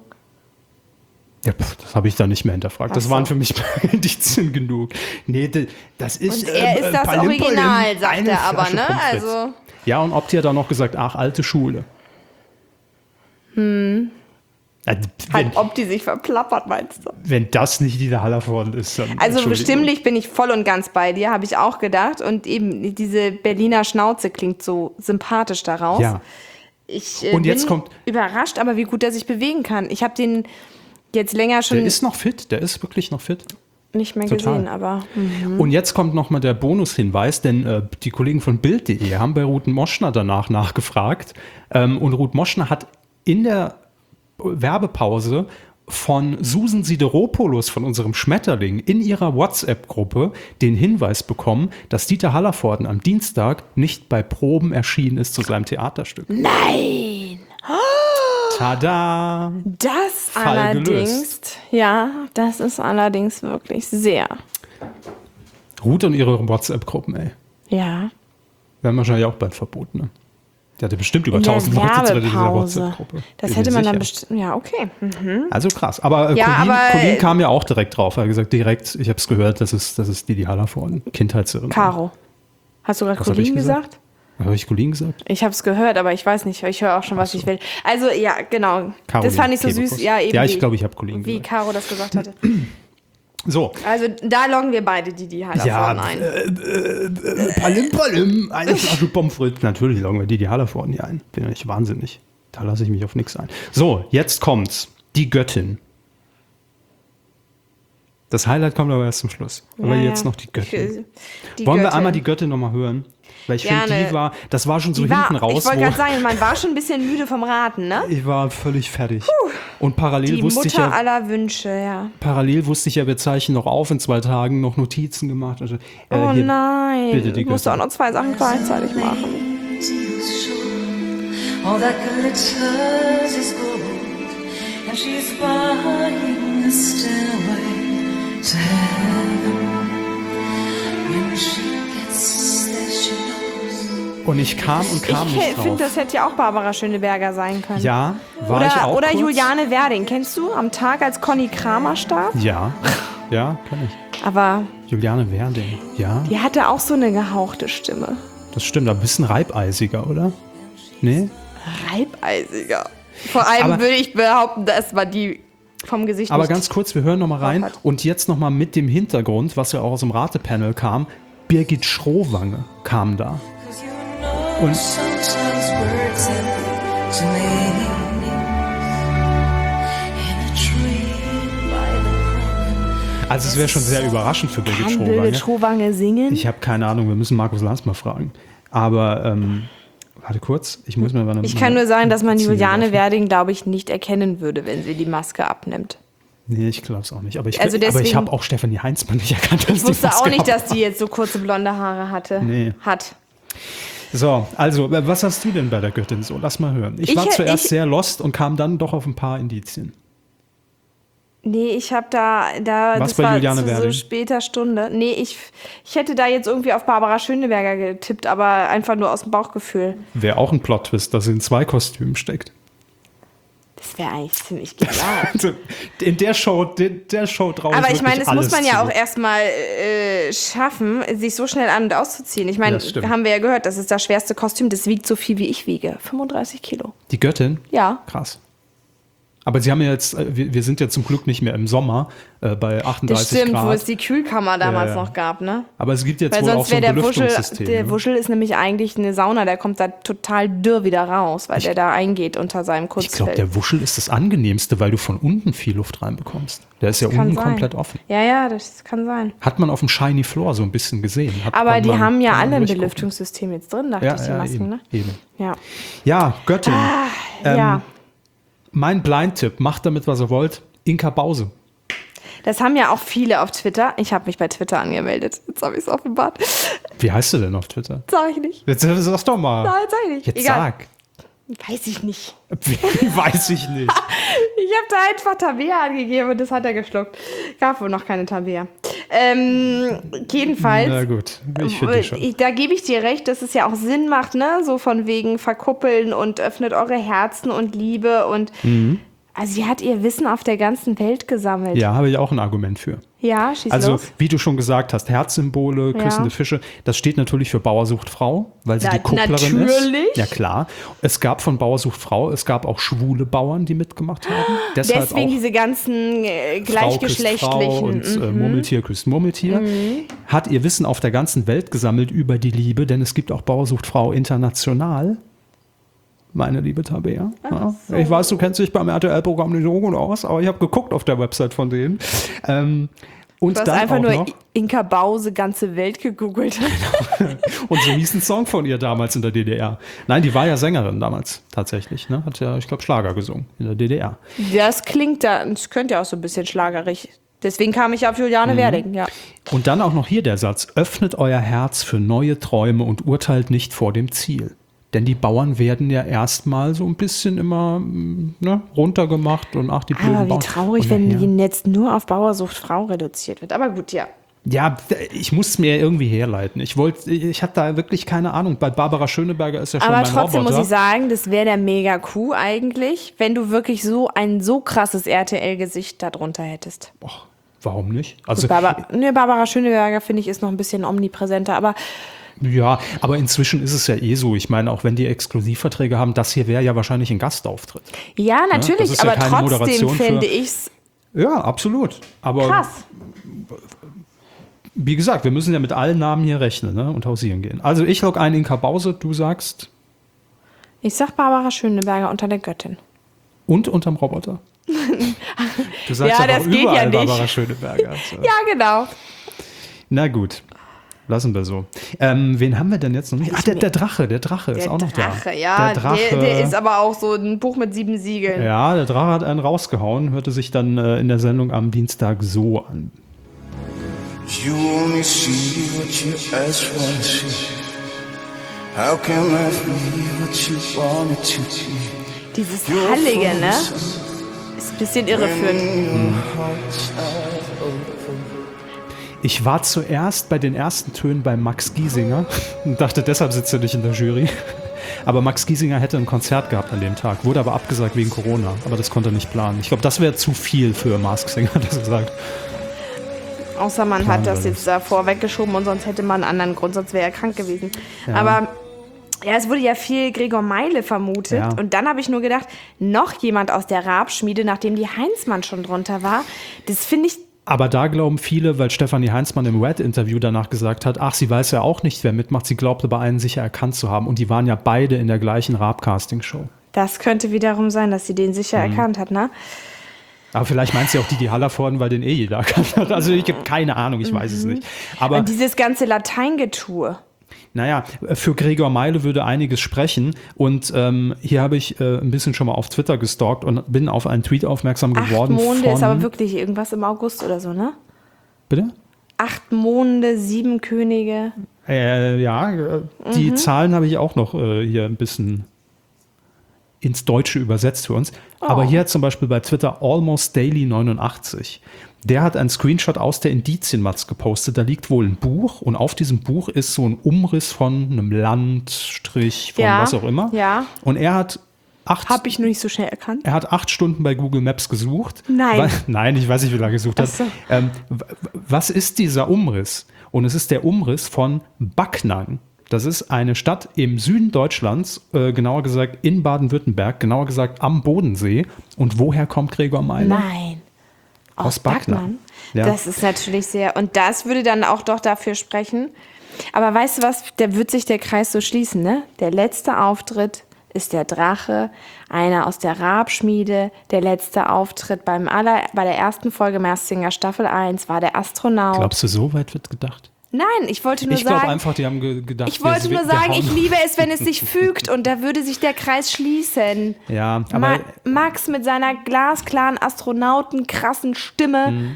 Ja, das habe ich da nicht mehr hinterfragt. Das Ach so. waren für mich Indizien genug. Nee, das ist. Und er ist das Palim, Original, Palim, sagt eine er aber, Flasche ne? Pommes frites. Also. Ja, und Opti hat auch noch gesagt, ach, alte Schule. Ob die sich verplappert, meinst du? Wenn das nicht Dieter Hallervorden ist, dann. Also Entschuldigung. stimmlich bin ich voll und ganz bei dir, habe ich auch gedacht. Und eben diese Berliner Schnauze klingt so sympathisch daraus. Ja. Ich Und bin jetzt kommt- überrascht, aber wie gut er sich bewegen kann. Ich habe den jetzt länger schon Der ist noch fit, der ist wirklich noch fit. nicht mehr total. gesehen, aber Und jetzt kommt nochmal der Bonushinweis, denn die Kollegen von Bild.de haben bei Ruth Moschner danach nachgefragt. Und Ruth Moschner hat in der Werbepause von Susan Sideropoulos, von unserem Schmetterling, in ihrer WhatsApp-Gruppe den Hinweis bekommen, dass Dieter Hallervorden am Dienstag nicht bei Proben erschienen ist zu seinem Theaterstück. nein! Tada! Das Fall allerdings, gelöst. ja, das ist allerdings wirklich sehr, Ruth und ihre WhatsApp-Gruppen, ey. ja. Werden wahrscheinlich auch bald verboten, ne? Die hatte bestimmt über In der 1000 Leute zu dieser Werbepause. WhatsApp-Gruppe. Das Bin hätte mir man dann sicher. bestimmt, ja, okay. Also krass. Aber, Ja, Colin, aber- Colin kam ja auch direkt drauf. Er hat gesagt, direkt, ich habe es gehört, das ist Didi Hallervorden, Kindheitserinnerung. Caro. Hast du gerade Was hab ich Colin gesagt? gesagt? Habe ich Colin gesagt? Ich habe es gehört, aber ich weiß nicht. Ich höre auch schon, was ich will. Also, ja, genau. Caroline Das fand ich so Kebekus. süß. Ja, eben Ja, ich wie- glaube, ich habe Colin Wie gesagt. Caro das gesagt hatte. So. Also, da loggen wir beide die Hallervorden ein. Palim, palim. Eine Flasche Pommes frites. Natürlich loggen wir Didi Hallervorden hier ein. Bin ja nicht wahnsinnig. Da lasse ich mich auf nichts ein. So, jetzt kommt's. Die Göttin. Das Highlight kommt aber erst zum Schluss. Aber Ja, jetzt ja. noch die Göttin. Die Wollen wir Göttin. einmal die Göttin nochmal hören? Weil ich finde, Gerne. das war schon so Die war, hinten raus. ich wollte gerade sagen, man war schon ein bisschen müde vom Raten, ne? Ich war völlig fertig. Und parallel Die wusste ich Mutter ja, aller Wünsche, ja. wir zeichnen noch auf, in 2 Tagen noch Notizen gemacht. Also, Oh hier, nein, bitte die du musst auch Göttin. noch 2 Sachen gleichzeitig machen. All that glitters is gold, and she's buying a stairway to heaven. When she gets there, she knows. Und ich kam und kam Ich nicht finde, drauf. das hätte ja auch Barbara Schöneberger sein können. Ja, war ich auch Oder kurz. Juliane Werding. Kennst du? Am Tag, als Conny Kramer starb? Ja, kann ich. Aber Juliane Werding, ja, die hatte auch so eine gehauchte Stimme. das stimmt. Ein bisschen reibeisiger, oder? Nee? Reibeisiger. Vor allem Aber- würde ich behaupten, dass man die vom Gesicht Aber nicht... ganz kurz, wir hören noch mal rein. hat. Und jetzt noch mal mit dem Hintergrund, was ja auch aus dem Ratepanel kam. Birgit Schrowange kam da. Und Sometimes words end to meanings in a tree by the also es wäre schon sehr überraschend für Birgit Kann Schrowange. Birgit Schrowange singen? Ich habe keine Ahnung, wir müssen Markus Lanz mal fragen. Aber, warte kurz, ich muss mir mal Ich kann nur sagen, dass man Notizen Juliane werfen. Werding, glaube ich, nicht erkennen würde, wenn sie die Maske abnimmt. Nee, ich glaube es auch nicht. Aber ich, Also aber ich deswegen- habe auch Stefanie Heinzmann nicht erkannt. Als Ich wusste die Maske auch nicht, dass abhat. die jetzt so kurze blonde Haare hatte. Nee. Hat. So, also, was hast du denn bei der Göttin so? Lass mal hören. Ich war zuerst sehr lost und kam dann doch auf ein paar Indizien. Nee, ich habe da Was das bei war Juliane zu so Werding? später Stunde. Nee, ich hätte da jetzt irgendwie auf Barbara Schöneberger getippt, aber einfach nur aus dem Bauchgefühl. Wäre auch ein Plot-Twist, dass sie in 2 Kostümen steckt. Das wäre eigentlich ziemlich genial. Also, in der Show drauf. Aber ich meine, das muss man ja auch erstmal schaffen, sich so schnell an- und auszuziehen. Ich meine, Das stimmt. haben wir ja gehört, das ist das schwerste Kostüm, das wiegt so viel wie ich wiege. 35 Kilo. Die Göttin? Ja. Krass. Aber sie haben ja jetzt, wir sind ja zum Glück nicht mehr im Sommer bei 38 Das stimmt, Grad. wo es die Kühlkammer damals Ja, ja. noch gab, ne? Aber es gibt jetzt Weil wohl auch sonst so ein wäre der Wuschel, Belüftungssystem. der ne? Wuschel ist nämlich eigentlich eine Sauna, der kommt da total dürr wieder raus, weil der da eingeht unter seinem Ich glaube, Kurzfeld. der Wuschel ist das angenehmste, weil du von unten viel Luft reinbekommst. Der ist ja Kann unten sein. komplett offen. Ja, das kann sein. Hat man auf dem Shiny Floor so ein bisschen gesehen. Aber die haben ja kann man alle ein durchgucken. Belüftungssystem jetzt drin, dachte Ja, ich, die ja, Masken, eben, ne? eben. Ja. Ja, Göttin. Ja. Mein Blind-Tipp, macht damit, was ihr wollt. Inka Bause. Das haben ja auch viele auf Twitter. Ich habe mich bei Twitter angemeldet. Jetzt habe ich es offenbart. Wie heißt du denn auf Twitter? Sag ich nicht. Jetzt sag doch mal. Nein, sag ich nicht. Jetzt Egal. sag. Weiß ich nicht. Weiß ich nicht. Ich habe da einfach Tabea angegeben und das hat er geschluckt. Gab wohl noch keine Tabea. Jedenfalls. Na gut, ich finde die schon. Da gebe ich dir recht, dass es ja auch Sinn macht, ne? So von wegen verkuppeln und öffnet eure Herzen und Liebe und. Also sie hat ihr Wissen auf der ganzen Welt gesammelt. Ja, habe ich auch ein Argument für. Ja, schieß Also, los. wie du schon gesagt hast, Herzsymbole, küssende Fische, das steht natürlich für Bauer sucht Frau, weil sie die Kupplerin natürlich. ist. Ja, klar. Es gab von Bauer sucht Frau, es gab auch schwule Bauern, die mitgemacht haben. Deshalb Deswegen auch diese ganzen Frau küsst Frau gleichgeschlechtlichen. und Murmeltier küsst Murmeltier. Hat ihr Wissen auf der ganzen Welt gesammelt über die Liebe, denn es gibt auch Bauer sucht Frau international. Meine liebe Tabea. Ja. Ich weiß, du kennst dich beim RTL-Programm nicht so gut aus, aber ich habe geguckt auf der Website von denen. Und Du hast dann einfach auch nur noch, Inka Bause ganze Welt gegoogelt. und so hieß ein Song von ihr damals in der DDR. Nein, die war ja Sängerin damals tatsächlich. Ne? Hat ja, ich glaube, Schlager gesungen in der DDR. Das könnte ja auch so ein bisschen schlagerig. Deswegen kam ich auf Juliane Werding, ja. Und dann auch noch hier der Satz: Öffnet euer Herz für neue Träume und urteilt nicht vor dem Ziel. Denn die Bauern werden ja erstmal so ein bisschen immer runtergemacht und ach, die blöden Aber wie Bauern. traurig, Und wenn nachher- die jetzt nur auf Bauer sucht Frau reduziert wird. Aber gut, ja. Ja, ich muss es mir irgendwie herleiten. Ich habe da wirklich keine Ahnung. Bei Barbara Schöneberger ist ja schon Aber mein trotzdem Roboter. muss ich sagen, das wäre der Mega-Coup eigentlich, wenn du wirklich so ein so krasses RTL-Gesicht darunter hättest. Och, warum nicht? Also Barbara Schöneberger, finde ich, ist noch ein bisschen omnipräsenter, aber ja, aber inzwischen ist es ja eh so. Ich meine, auch wenn die Exklusivverträge haben, das hier wäre ja wahrscheinlich ein Gastauftritt. ja, das natürlich, ist ja aber keine trotzdem Moderation für- fände ich es Ja, absolut. Aber krass. wie gesagt, wir müssen ja mit allen Namen hier rechnen, ne, und hausieren gehen. Also ich log ein Inka Bause, du sagst Ich sag Barbara Schöneberger unter der Göttin. und unterm Roboter. Du sagst Ja, aber das geht überall ja nicht. Barbara Schöneberger. Also. Ja, genau. Na gut, lassen wir so. Wen haben wir denn jetzt noch nicht? Ach, der Drache ist auch noch da. Ja, Der Drache. der ist aber auch so ein Buch mit 7 Siegeln. Ja, der Drache hat einen rausgehauen, hörte sich dann in der Sendung am Dienstag so an. You only see what your eyes wanna see. How can life be what you want it to be? Dieses Hallige, ne? Ist ein bisschen irreführend. Ich war zuerst bei den ersten Tönen bei Max Giesinger und dachte, deshalb sitzt er nicht in der Jury. Aber Max Giesinger hätte ein Konzert gehabt an dem Tag, wurde aber abgesagt wegen Corona. Aber das konnte er nicht planen. Ich glaube, das wäre zu viel für Mask Singer, hat er gesagt. Außer man Planen hat das wir jetzt davor weggeschoben und sonst hätte man einen anderen Grund, sonst wäre er krank gewesen. Ja. Aber ja, es wurde ja viel Gregor Meile vermutet. Ja. Und dann habe ich nur gedacht, noch jemand aus der Raab-Schmiede, nachdem die Heinzmann schon drunter war. Das finde ich. Aber da glauben viele, weil Stefanie Heinzmann im Red-Interview danach gesagt hat, ach, sie weiß ja auch nicht, wer mitmacht. Sie glaubte, bei einen sicher erkannt zu haben. Und die waren ja beide in der gleichen Raab-Casting-Show. Das könnte wiederum sein, dass sie den sicher erkannt hat, ne? Aber vielleicht meint sie auch die Hallervorden, weil den jeder erkannt hat. Also ich habe keine Ahnung, ich weiß es nicht. Aber Und dieses ganze Lateingetue. naja, für Gregor Meile würde einiges sprechen. Und hier habe ich ein bisschen schon mal auf Twitter gestalkt und bin auf einen Tweet aufmerksam 8 geworden. Monde von, ist aber wirklich irgendwas im August oder so, ne? Bitte? 8 Monde, 7 Könige. Die Zahlen habe ich auch noch hier ein bisschen ins Deutsche übersetzt für uns. Aber hier hat zum Beispiel bei Twitter Almost Daily 89. Der hat einen Screenshot aus der Indizienmatz gepostet. Da liegt wohl ein Buch und auf diesem Buch ist so ein Umriss von einem Landstrich, von was auch immer. Ja. Und er hat Habe ich nur nicht so schnell erkannt. Er hat 8 Stunden bei Google Maps gesucht. Nein. Nein, ich weiß nicht, wie lange er gesucht hat. Ach so. Was ist dieser Umriss? Und es ist der Umriss von Backnang. Das ist eine Stadt im Süden Deutschlands, genauer gesagt in Baden-Württemberg, genauer gesagt am Bodensee. Und woher kommt Gregor Meile? Nein. Aus Backnang. Ja. Das ist natürlich sehr. Und das würde dann auch doch dafür sprechen. Aber weißt du was? Da wird sich der Kreis so schließen, ne? Der letzte Auftritt ist der Drache, einer aus der Raab-Schmiede. Der letzte Auftritt bei der ersten Folge Masked Singer Staffel 1 war der Astronaut. Glaubst du, so weit wird gedacht? Nein, ich wollte nur Ich glaube sagen. einfach, die haben gedacht, Ich wollte nur wir sagen, hauen- ich liebe es, wenn es sich fügt und da würde sich der Kreis schließen. Ja, aber Max mit seiner glasklaren Astronauten krassen Stimme.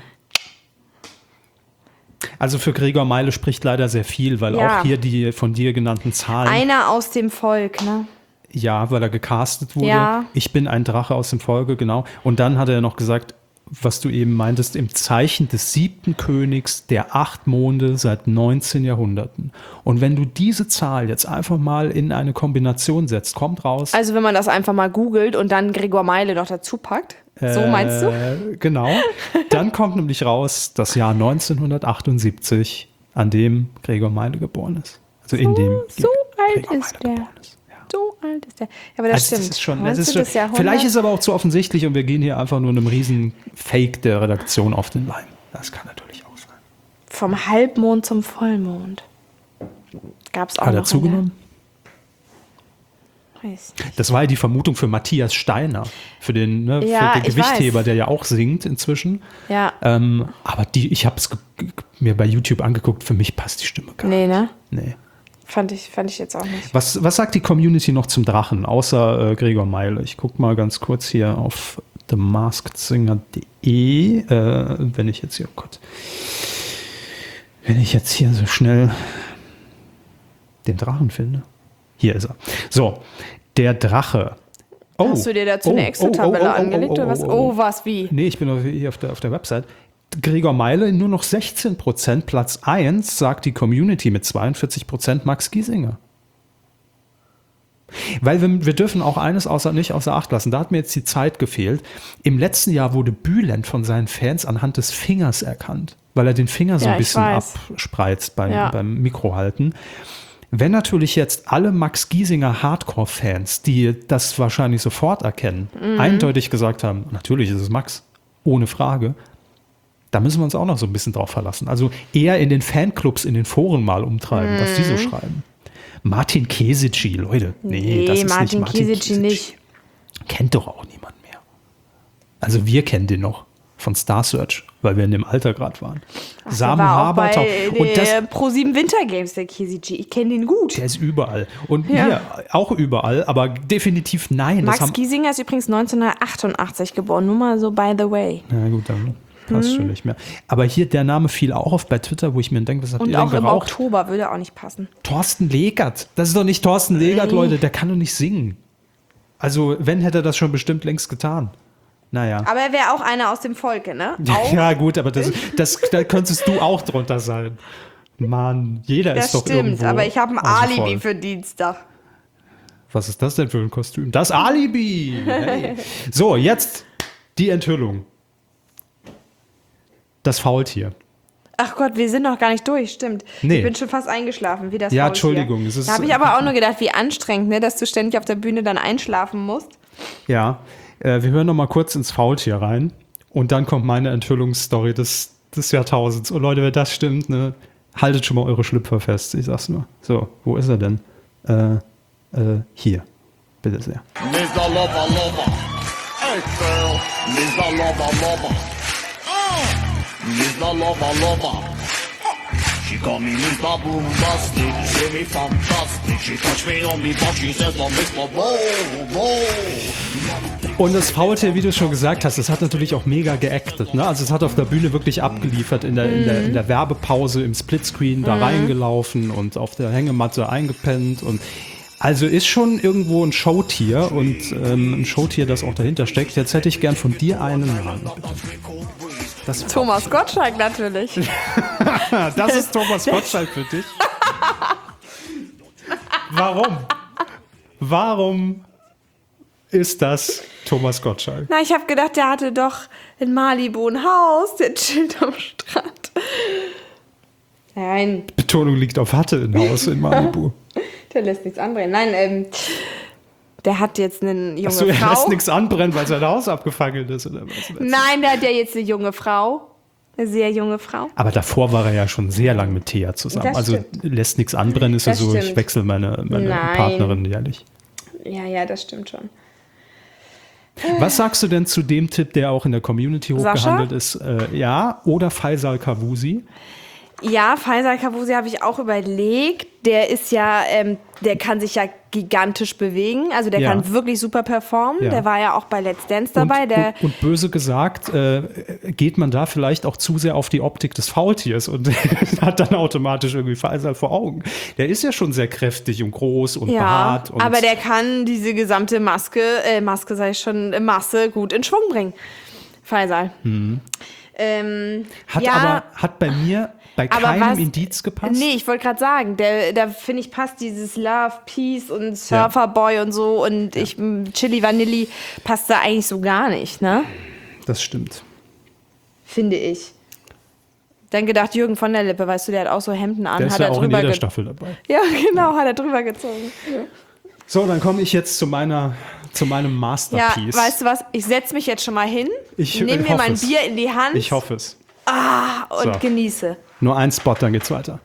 also für Gregor Meile spricht leider sehr viel, weil Ja. auch hier die von dir genannten Zahlen. Einer aus dem Volk, ne? Ja, weil er gecastet wurde. Ja. Ich bin ein Drache aus dem Volke, genau. Und dann hat er noch gesagt, was du eben meintest, im Zeichen des 7. Königs der 8 Monde seit 19 Jahrhunderten. Und wenn du diese Zahl jetzt einfach mal in eine Kombination setzt, kommt raus. Also wenn man das einfach mal googelt und dann Gregor Meile noch dazu packt, So meinst du? Genau. Dann kommt nämlich raus das Jahr 1978, an dem Gregor Meile geboren ist. Also in dem So alt Gregor ist Meile der. geboren ist. Ja. So alt ist der. Ja, aber das Also stimmt. das ist schon, vielleicht ist es aber auch zu offensichtlich und wir gehen hier einfach nur einem riesen Fake der Redaktion auf den Leim. Das kann natürlich auch sein. Vom Halbmond zum Vollmond. Gab es auch Hat noch er zugenommen? Weiß nicht. Das war ja die Vermutung für Matthias Steiner, für den, Ja, für den ich Gewichtheber, weiß. der ja auch singt inzwischen. Ja. Aber ich habe es mir bei YouTube angeguckt, für mich passt die Stimme gar Nee, ne? nicht. Nee. Fand ich jetzt auch nicht. Was sagt die Community noch zum Drachen, außer Gregor Meile? Ich gucke mal ganz kurz hier auf themaskedsinger.de, wenn ich jetzt hier so schnell den Drachen finde. Hier ist er. So, der Drache. Oh, Hast du dir dazu eine Excel-Tabelle angelegt oder was? Oh, was, wie? Nee, ich bin hier auf der Website. Gregor Meile nur noch 16%, Platz 1, sagt die Community mit 42% Max Giesinger. Weil wir dürfen auch eines nicht außer Acht lassen. Da hat mir jetzt die Zeit gefehlt. Im letzten Jahr wurde Bülent von seinen Fans anhand des Fingers erkannt, weil er den Finger so Ja, ein ich bisschen weiß. abspreizt beim Mikrohalten. Wenn natürlich jetzt alle Max Giesinger Hardcore-Fans, die das wahrscheinlich sofort erkennen, eindeutig gesagt haben, natürlich ist es Max, ohne Frage, da müssen wir uns auch noch so ein bisschen drauf verlassen. Also eher in den Fanclubs, in den Foren mal umtreiben, was die so schreiben. Martin Kesici, Leute. Nee, das ist Martin nicht Martin Kesici nicht. Kennt doch auch niemand mehr. Also wir kennen den noch von Star Search, weil wir in dem Alter gerade waren. Samu Der war auch Habertau. bei Und das, Pro7 Winter Games, der Kesici. Ich kenne den gut. der ist überall. Und Ja. hier auch überall, aber definitiv nein. Max Giesinger ist übrigens 1988 geboren. Nur mal so by the way. Na gut, dann passt schon nicht mehr. Aber hier, der Name fiel auch auf bei Twitter, wo ich mir denke, was habt Und ihr denn auch im geraucht? Oktober würde auch nicht passen. Thorsten Legert. Das ist doch nicht Thorsten Legert, Leute. Der kann doch nicht singen. Also, wenn, hätte er das schon bestimmt längst getan. Naja. Aber er wäre auch einer aus dem Volke, ne? Auch. Ja, gut, aber da könntest du auch drunter sein. Mann, jeder Das ist doch stimmt, irgendwo. aber ich habe ein außen Alibi vor. für Dienstag. Was ist das denn für ein Kostüm? Das Alibi! Hey. So, jetzt die Enthüllung. Das Faultier. Ach Gott, wir sind noch gar nicht durch, stimmt. Nee. Ich bin schon fast eingeschlafen, wie das Ja, Faultier. Entschuldigung, es ist- Da habe ich aber auch nur gedacht, wie anstrengend, ne, dass du ständig auf der Bühne dann einschlafen musst. Ja, wir hören noch mal kurz ins Faultier rein. Und dann kommt meine Enthüllungsstory des Jahrtausends. Und Leute, wenn das stimmt, ne, haltet schon mal eure Schlüpfer fest. Ich sag's nur. So, wo ist er denn? Hier. Bitte sehr. Mr. Lover, Lover. Hey, girl. Mr. Lover, Lover. Mr. Lover, Lover. She call me Mr. Bombastic. Say me fantastic. She touch me on me butt. She says, oh, Mr. Bobo. Und das Faultier, wie du schon gesagt hast, das hat natürlich auch mega geactet. Ne? Also es hat auf der Bühne wirklich abgeliefert, in der Werbepause, im Splitscreen da reingelaufen und auf der Hängematte eingepennt. Und also ist schon irgendwo ein Showtier und ein Showtier, das auch dahinter steckt. Jetzt hätte ich gern von dir einen Namen. Bitte. Das Thomas Gottschalk natürlich. Das ist Thomas Gottschalk für dich. Warum? Warum ist das Thomas Gottschalk? Na, ich habe gedacht, der hatte doch in Malibu ein Haus, der chillt am Strand. Nein, Betonung liegt auf hatte im Haus in Malibu. der lässt nichts anbrennen. Nein, der hat jetzt eine junge Achso, er Frau. lässt nichts anbrennen, weil sein Haus abgefackelt ist, oder was? Nein, der hat ja jetzt eine junge Frau. Eine sehr junge Frau. Aber davor war er ja schon sehr lang mit Thea zusammen. Das Also stimmt. lässt nichts anbrennen, ist Das ja so, ich stimmt. wechsle meine Nein. Partnerin jährlich. Ja, das stimmt schon. Was sagst du denn zu dem Tipp, der auch in der Community Sascha? hochgehandelt ist? Ja, oder Faisal Kavusi? Ja, Faisal Kavusi habe ich auch überlegt. Der ist ja, der kann sich ja gigantisch bewegen. Also der Ja. kann wirklich super performen. Ja. Der war ja auch bei Let's Dance dabei. Und böse gesagt, geht man da vielleicht auch zu sehr auf die Optik des Faultiers und hat dann automatisch irgendwie Faisal vor Augen. Der ist ja schon sehr kräftig und groß und ja, behaart. Und aber der kann diese gesamte Masse gut in Schwung bringen. Faisal. Hat bei mir bei keinem Indiz gepasst? Nee, ich wollte gerade sagen, da finde ich, passt dieses Love, Peace und Surferboy und so und Chili Vanilli passt da eigentlich so gar nicht, ne? Das stimmt. Finde ich. Dann gedacht, Jürgen von der Lippe, weißt du, der hat auch so Hemden an. Der ist ja auch in jeder Staffel dabei. Ja, genau, hat er drüber gezogen. Ja. So, dann komme ich jetzt zu meinem Masterpiece. Ja, weißt du was? Ich setze mich jetzt schon mal hin, nehme mir mein Bier in die Hand. Ich hoffe es. Und genieße. Nur ein Spot, dann geht's weiter.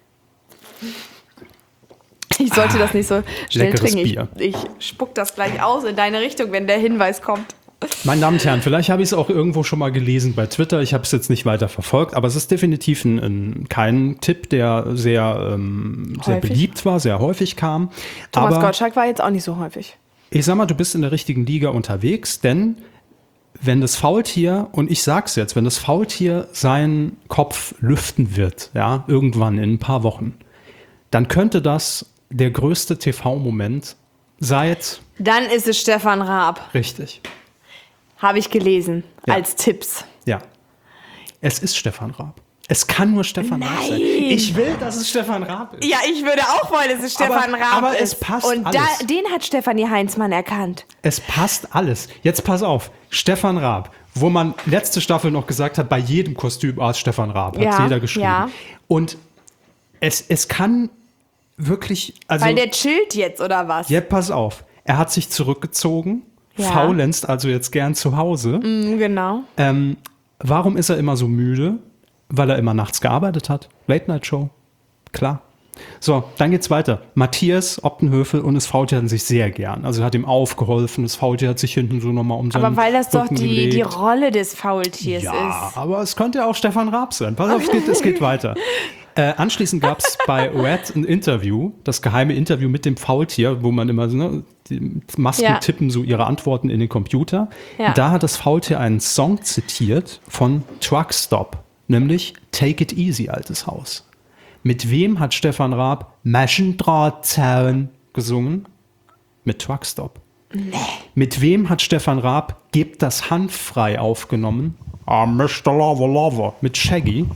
Ich sollte das nicht so schnell leckeres trinken. Bier. Ich spuck das gleich aus in deine Richtung, wenn der Hinweis kommt. Meine Damen und Herren, vielleicht habe ich es auch irgendwo schon mal gelesen bei Twitter. Ich habe es jetzt nicht weiter verfolgt, aber es ist definitiv kein Tipp, der sehr beliebt war, sehr häufig kam. Thomas Gottschalk war jetzt auch nicht so häufig. Ich sag mal, du bist in der richtigen Liga unterwegs, denn wenn das Faultier, und ich sag's jetzt, wenn das Faultier seinen Kopf lüften wird, ja, irgendwann in ein paar Wochen, dann könnte das der größte TV-Moment seit... Dann ist es Stefan Raab. Richtig. Habe ich gelesen, als Tipps. Ja. Es ist Stefan Raab. Es kann nur Stefan Raab sein. Ich will, dass es Stefan Raab ist. Ja, ich würde auch wollen, dass es Stefan Raab ist. Aber es passt und alles. Den hat Stefanie Heinzmann erkannt. Es passt alles. Jetzt pass auf. Stefan Raab, wo man letzte Staffel noch gesagt hat, bei jedem Kostümarzt Stefan Raab, hat jeder geschrieben. Ja. Und es kann wirklich... Also, weil der chillt jetzt, oder was? Ja, pass auf. Er hat sich zurückgezogen. Ja. Faulenzt also jetzt gern zu Hause. Genau. Warum ist er immer so müde? Weil er immer nachts gearbeitet hat. Late-Night-Show. Klar. So, dann geht's weiter. Matthias Optenhöfel und das Faultier hatten sich sehr gern. Also er hat ihm aufgeholfen. Das Faultier hat sich hinten so nochmal um seinen Aber weil das Rücken doch die Rolle des Faultiers ist. Ja, aber es könnte ja auch Stefan Raab sein. Pass auf, es geht weiter. Anschließend gab es bei Red ein Interview, das geheime Interview mit dem Faultier, wo man immer so, die Masken tippen so ihre Antworten in den Computer. Ja. Da hat das Faultier einen Song zitiert von Truckstop, nämlich Take It Easy, altes Haus. Mit wem hat Stefan Raab Maschendrahtzaun gesungen? Mit Truckstop. Nee. Mit wem hat Stefan Raab Gebt das Hanf frei aufgenommen? Mr. Lover Lover. Mit Shaggy.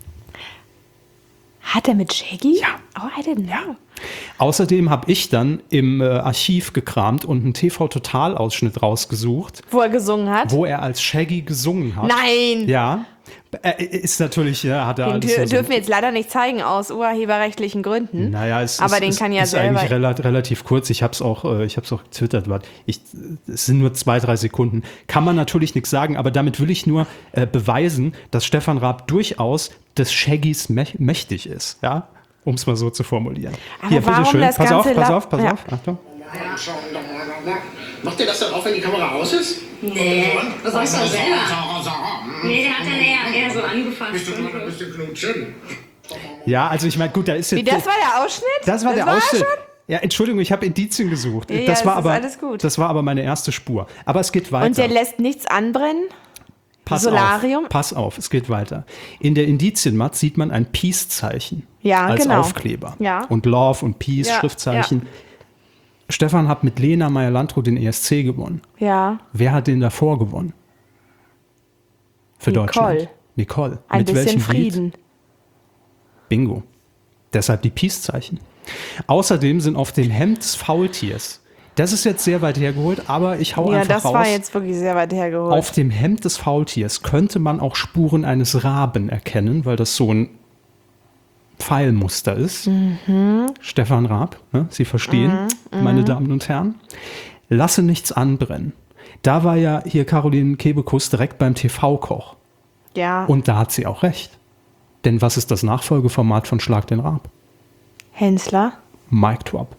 Hat er mit Shaggy? Ja. Oh, I didn't know. Außerdem habe ich dann im Archiv gekramt und einen TV-Total-Ausschnitt rausgesucht. Wo er gesungen hat? Wo er als Shaggy gesungen hat. Nein! Ja. Ist natürlich, hat er den alles. Dürfen wir jetzt leider nicht zeigen aus urheberrechtlichen Gründen. Naja, den kann ja ist selber. Eigentlich relativ kurz. Ich habe es auch getwittert. Es sind nur 2-3 Sekunden. Kann man natürlich nichts sagen, aber damit will ich nur beweisen, dass Stefan Raab durchaus des Shaggys mächtig ist. Ja? Um es mal so zu formulieren. Aber hier, bitteschön. Pass auf. Achtung. Macht ihr das dann auch, wenn die Kamera aus ist? Nee, das sagst du doch selber. Nee, der hat dann eher so angefasst. Bist du noch ein bisschen knutschen? Ja, also ich meine, gut, da ist jetzt... Wie, das war der Ausschnitt? Das war der Ausschnitt. Ja, Entschuldigung, ich habe Indizien gesucht. Ja, das war aber alles gut. Das war aber meine erste Spur. Aber es geht weiter. Und der lässt nichts anbrennen? Solarium? Pass auf, es geht weiter. In der Indizienmatte sieht man ein Peace-Zeichen als Aufkleber. Ja. Und Love und Peace, Schriftzeichen. Ja. Stefan hat mit Lena Meyer-Landrut den ESC gewonnen. Ja. Wer hat den davor gewonnen? Für Deutschland. Nicole. Ein bisschen welchem Frieden. Lied? Bingo. Deshalb die Peace-Zeichen. Außerdem sind auf dem Hemd des Faultiers, das ist jetzt sehr weit hergeholt, aber ich hau einfach raus. Ja, das war jetzt wirklich sehr weit hergeholt. Auf dem Hemd des Faultiers könnte man auch Spuren eines Raben erkennen, weil das so ein Pfeilmuster ist. Mhm. Stefan Raab, ne? Sie verstehen, meine Damen und Herren. Lasse nichts anbrennen. Da war ja hier Caroline Kebekus direkt beim TV-Koch. Ja. Und da hat sie auch recht. Denn was ist das Nachfolgeformat von Schlag den Raab? Hensler. Mic Drop.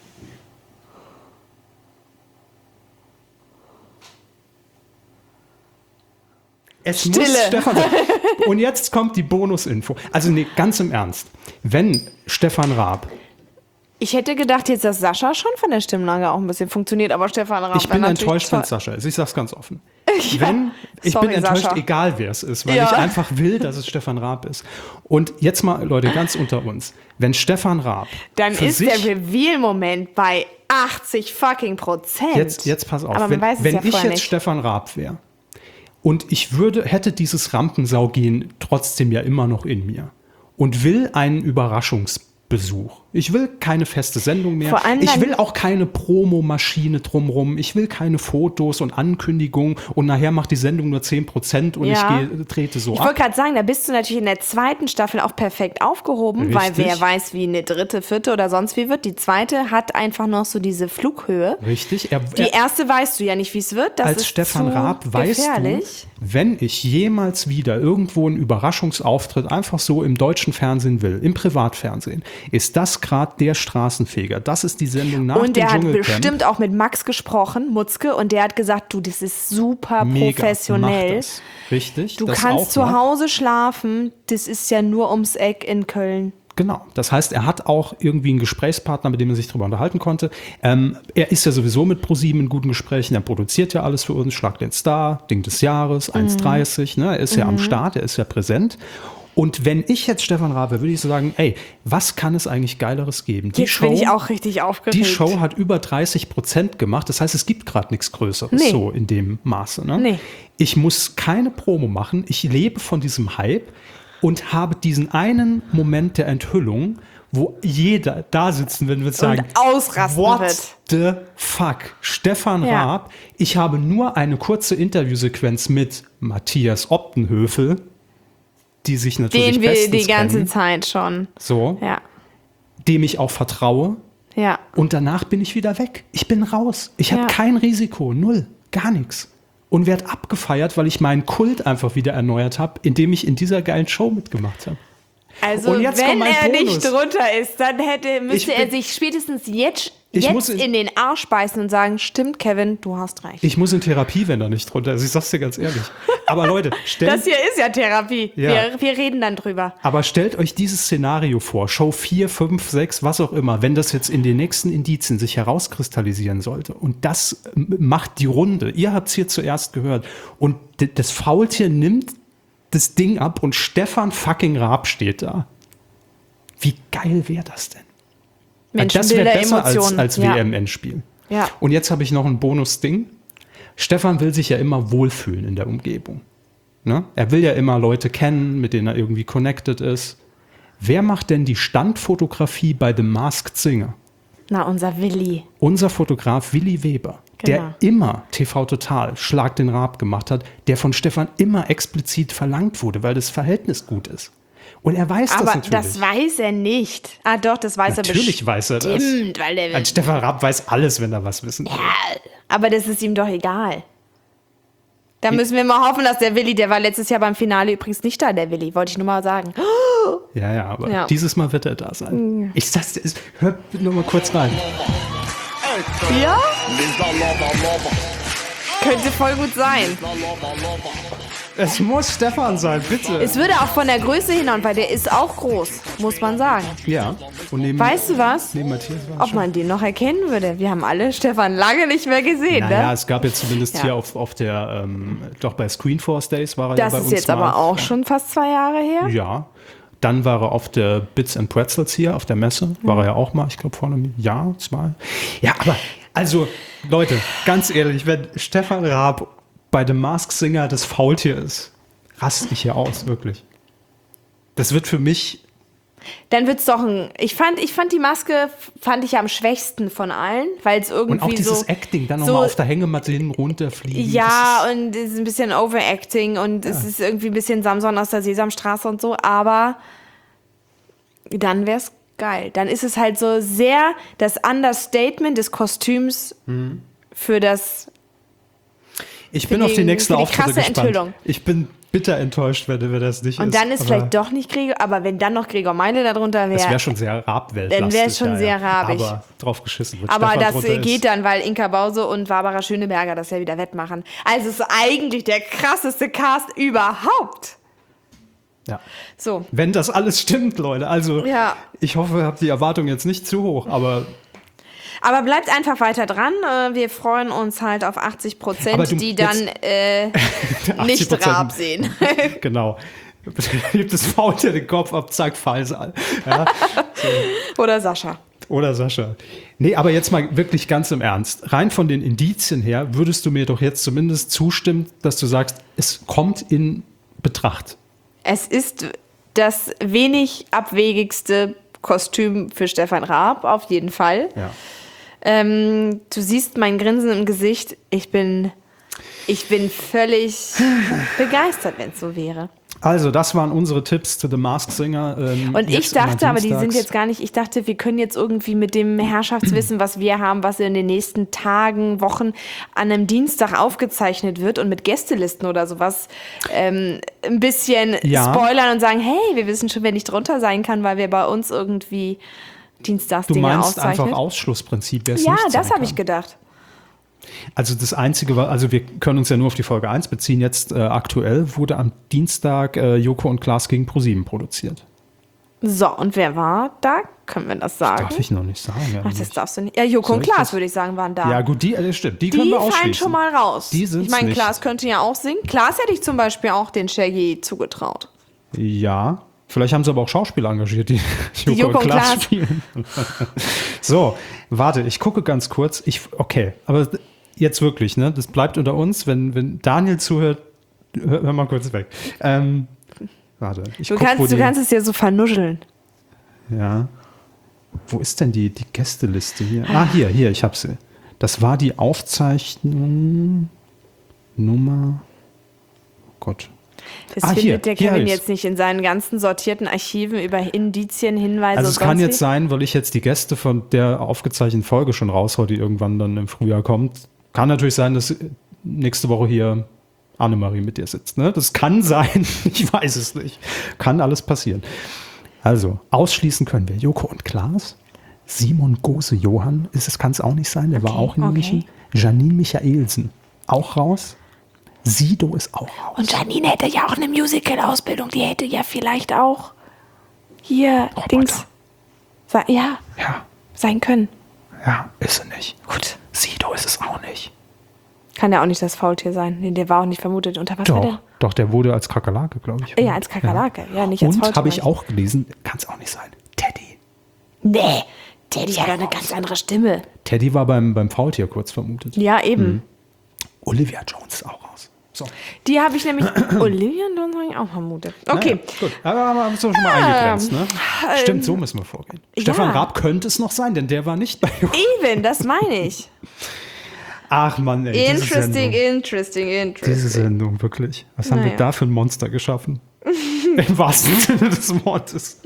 Es Stille. Muss Stefan sein. Und jetzt kommt die Bonusinfo. Also nee, ganz im Ernst. Wenn Stefan Raab... Ich hätte gedacht jetzt, dass Sascha schon von der Stimmlage auch ein bisschen funktioniert, aber Stefan Raab... Ich bin enttäuscht, wenn es Sascha ist. Ich sag's ganz offen. Ich bin enttäuscht, Sascha. Egal wer es ist, weil ich einfach will, dass es Stefan Raab ist. Und jetzt mal, Leute, ganz unter uns. Wenn Stefan Raab... Dann ist der Reveal-Moment bei 80%. Jetzt pass auf. Aber man weiß es wenn ja ich jetzt nicht. Stefan Raab wäre Und ich hätte dieses Rampensau-Gen trotzdem ja immer noch in mir. Und will einen Überraschungsbesuch. Ich will keine feste Sendung mehr. Vor allem Ich will auch keine Promomaschine drumrum. Ich will keine Fotos und Ankündigungen und nachher macht die Sendung nur 10% und Ja. ich trete so Ich ab. wollte gerade sagen, da bist du natürlich in der zweiten Staffel auch perfekt aufgehoben, weil Richtig. wer weiß, wie eine dritte, vierte oder sonst wie wird. Die zweite hat einfach noch so diese Flughöhe. Richtig. Die erste weißt du ja nicht, wie es wird. Das Als ist Stefan zu Raab weißt gefährlich. du, wenn ich jemals wieder irgendwo einen Überraschungsauftritt einfach so im deutschen Fernsehen will, im Privatfernsehen, ist das gerade der Straßenfeger. Das ist die Sendung nach Und dem der hat Dschungelcamp. bestimmt auch mit Max gesprochen, Mutzke, und der hat gesagt, du, das ist super Mega, professionell. mach das. Richtig. Du das auch kannst zu noch. Hause schlafen, das ist ja nur ums Eck in Köln. Genau. Das heißt, er hat auch irgendwie einen Gesprächspartner, mit dem er sich darüber unterhalten konnte. Er ist ja sowieso mit ProSieben in guten Gesprächen. Er produziert ja alles für uns. Schlag den Star, Ding des Jahres, 1,30. Ne? Er ist ja am Start, er ist ja präsent. Und wenn ich jetzt Stefan Raab wäre, würde ich so sagen, ey, was kann es eigentlich Geileres geben? Jetzt bin ich auch richtig aufgeregt. Die Show hat über 30% gemacht. Das heißt, es gibt gerade nichts Größeres so in dem Maße. Ne? Nee. Ich muss keine Promo machen. Ich lebe von diesem Hype und habe diesen einen Moment der Enthüllung, wo jeder da sitzen wird und wird sagen, ausrasten what wird. the fuck? Stefan Ja. Raab, ich habe nur eine kurze Interviewsequenz mit Matthias Optenhöfel, die sich natürlich Den wir bestens die ganze kennen, Zeit schon. so, Ja, dem ich auch vertraue. ja. Und danach bin ich wieder weg. Ich bin raus. Ich habe Ja. kein Risiko, null, gar nichts. Und werde abgefeiert, weil ich meinen Kult einfach wieder erneuert habe, indem ich in dieser geilen Show mitgemacht habe. Also Und jetzt wenn kommt mein er Bonus. nicht drunter ist, dann müsste er sich spätestens jetzt muss in den Arsch beißen und sagen, stimmt, Kevin, du hast recht. Ich muss in Therapie, wenn er nicht drunter ist. Ich sag's dir ganz ehrlich. Aber Leute, Das hier ist ja Therapie. Ja. Wir reden dann drüber. Aber stellt euch dieses Szenario vor, Show 4, 5, 6, was auch immer, wenn das jetzt in den nächsten Indizien sich herauskristallisieren sollte und das macht die Runde. Ihr habt's hier zuerst gehört und das Faultier nimmt das Ding ab und Stefan fucking Raab steht da. Wie geil wäre das denn? Das wäre Menschenbilder, besser Emotionen. als Ja. WM-Endspiel. Ja. Und jetzt habe ich noch ein Bonus-Ding. Stefan will sich ja immer wohlfühlen in der Umgebung. Ne? Er will ja immer Leute kennen, mit denen er irgendwie connected ist. Wer macht denn die Standfotografie bei The Masked Singer? Na, unser Willi. Unser Fotograf Willi Weber, Genau. der immer TV Total, Schlag den Raab gemacht hat, der von Stefan immer explizit verlangt wurde, weil das Verhältnis gut ist. Und er weiß das Aber natürlich. das weiß er nicht. Ah doch, das weiß Natürlich er weiß er das. bestimmt. Weil der Ein Stefan Raab weiß alles, wenn er was wissen will. Aber das ist ihm doch egal. Da müssen wir mal hoffen, dass der Willi, der war letztes Jahr beim Finale übrigens nicht da, der Willi, wollte ich nur mal sagen. Ja, ja, aber Ja. dieses Mal wird er da sein. Ich sag's dir, hör nur mal kurz rein. Ja? Könnte voll gut sein. Es muss Stefan sein, bitte. Es würde auch von der Größe hinhauen, weil der ist auch groß, muss man sagen. Ja. Und neben, Weißt du was? neben Matthias war Ob man den noch erkennen würde. Wir haben alle Stefan lange nicht mehr gesehen, Naja, ne? es gab jetzt zumindest Ja. hier auf der, doch bei Screenforce Days war er Das ja bei ist uns jetzt mal. aber auch schon fast 2 Jahre her. Ja. Dann war er auf der Bits and Pretzels hier, auf der Messe. War er ja auch mal, ich glaube vor einem Jahr, 2. Ja, aber, also, Leute, ganz ehrlich, wenn Stefan Raab bei The Masked Singer das Faultier ist, raste ich hier aus, wirklich. Das wird für mich. Dann wird's doch ich fand die Maske ja am schwächsten von allen, weil es irgendwie Und auch dieses so Acting, dann so- nochmal auf der Hängematte hin runterfliegen. Ja, und es ist ein bisschen Overacting und es ist irgendwie ein bisschen Samson aus der Sesamstraße und so, aber dann wär's geil. Dann ist es halt so sehr das Understatement des Kostüms für das. Ich bin auf die nächsten für die Auftritte krasse gespannt. Enthüllung. Ich bin bitter enttäuscht, wenn das nicht ist. Und dann ist aber vielleicht doch nicht Gregor, aber wenn dann noch Gregor Meile darunter Das wäre wäre. schon sehr Raab-Weltlastig. Dann wär's schon sehr rabig. Aber drauf geschissen wird. Aber Stefan das drunter geht ist. dann, weil Inka Bause und Barbara Schöneberger das ja wieder wettmachen. Also es ist eigentlich der krasseste Cast überhaupt. Ja. So. Wenn das alles stimmt, Leute. Also, Ja. ich hoffe, ihr habt die Erwartung jetzt nicht zu hoch, aber Aber bleibt einfach weiter dran. Wir freuen uns halt auf 80%, Aber du- die dann nicht 80%. Raab sehen. genau. Gibt es Faultier den Kopf ab, zack, Fallsaal. Ja. Oder Sascha. Oder Sascha. Nee, aber jetzt mal wirklich ganz im Ernst. Rein von den Indizien her würdest du mir doch jetzt zumindest zustimmen, dass du sagst, es kommt in Betracht. Es ist das wenig abwegigste Kostüm für Stefan Raab, auf jeden Fall. Ja. Du siehst mein Grinsen im Gesicht. Ich bin völlig begeistert, wenn es so wäre. Also, das waren unsere Tipps zu The Masked Singer. Und ich dachte, aber die sind jetzt gar nicht, ich dachte, wir können jetzt irgendwie mit dem Herrschaftswissen, was wir haben, was in den nächsten Tagen, Wochen an einem Dienstag aufgezeichnet wird und mit Gästelisten oder sowas ein bisschen spoilern und sagen, hey, wir wissen schon, wer nicht drunter sein kann, weil wir bei uns irgendwie dienstags Dinge auszeichnen. Du meinst einfach Ausschlussprinzip, wer es ja, nicht sein das habe kann. ich gedacht. Also das Einzige war, also wir können uns ja nur auf die Folge 1 beziehen. Jetzt aktuell wurde am Dienstag Joko und Klaas gegen ProSieben produziert. So, und wer war da? Können wir das sagen? Darf ich noch nicht sagen. Ach, das darfst du nicht. Ja, Joko und Klaas, würde ich sagen, waren da. Ja gut, stimmt. Die können wir ausschließen. Die fallen schon mal raus. Die sind's ich meine, nicht. Klaas könnte ja auch singen. Klaas hätte ich zum Beispiel auch den Shaggy zugetraut. Ja, vielleicht haben sie aber auch Schauspieler engagiert, die Joko und Klaas spielen. So, warte, ich gucke ganz kurz. Okay, aber jetzt wirklich, ne? Das bleibt unter uns. Wenn Daniel zuhört, hör mal kurz weg. Warte, du kannst es ja so vernuscheln. Ja. Wo ist denn die Gästeliste hier? Ah, hier, ich hab sie. Das war die Aufzeichnung Nummer. Oh Gott. Das findet der Kevin jetzt nicht in seinen ganzen sortierten Archiven über Indizien, Hinweise. Also es kann jetzt sein, weil ich jetzt die Gäste von der aufgezeichneten Folge schon raushau, die irgendwann dann im Frühjahr kommt. Kann natürlich sein, dass nächste Woche hier Annemarie mit dir sitzt. Ne? Das kann sein, ich weiß es nicht. Kann alles passieren. Also, ausschließen können wir Joko und Klaas, Simon Gose-Johann, kann es auch nicht sein, der war auch in München. Janine Michaelsen, auch raus. Sido ist auch raus. Und Janine hätte ja auch eine Musical-Ausbildung, die hätte ja vielleicht auch hier Dings sein können. Ja, ist sie nicht. Gut. Sido ist es auch nicht. Kann ja auch nicht das Faultier sein. Nee, der war auch nicht vermutet. Unter was war der? Doch, der wurde als Kakerlake, glaube ich. Ja, als Kakerlake. Ja, nicht als Faultier. Und habe ich auch gelesen, kann es auch nicht sein. Teddy. Nee, Teddy hat eine ganz andere Stimme. Teddy war beim Faultier kurz vermutet. Ja, eben. Olivia Jones ist auch raus. So. Die habe ich nämlich Olivia Jones auch vermutet. Okay. Naja, gut, aber haben wir schon mal eingegrenzt, ne? Stimmt, so müssen wir vorgehen. Stefan Raab könnte es noch sein, denn der war nicht bei uns. Eben, das meine ich. Ach Mann, ey. Interesting. Diese Sendung, wirklich. Was haben wir da für ein Monster geschaffen? Im wahrsten Sinne des Wortes.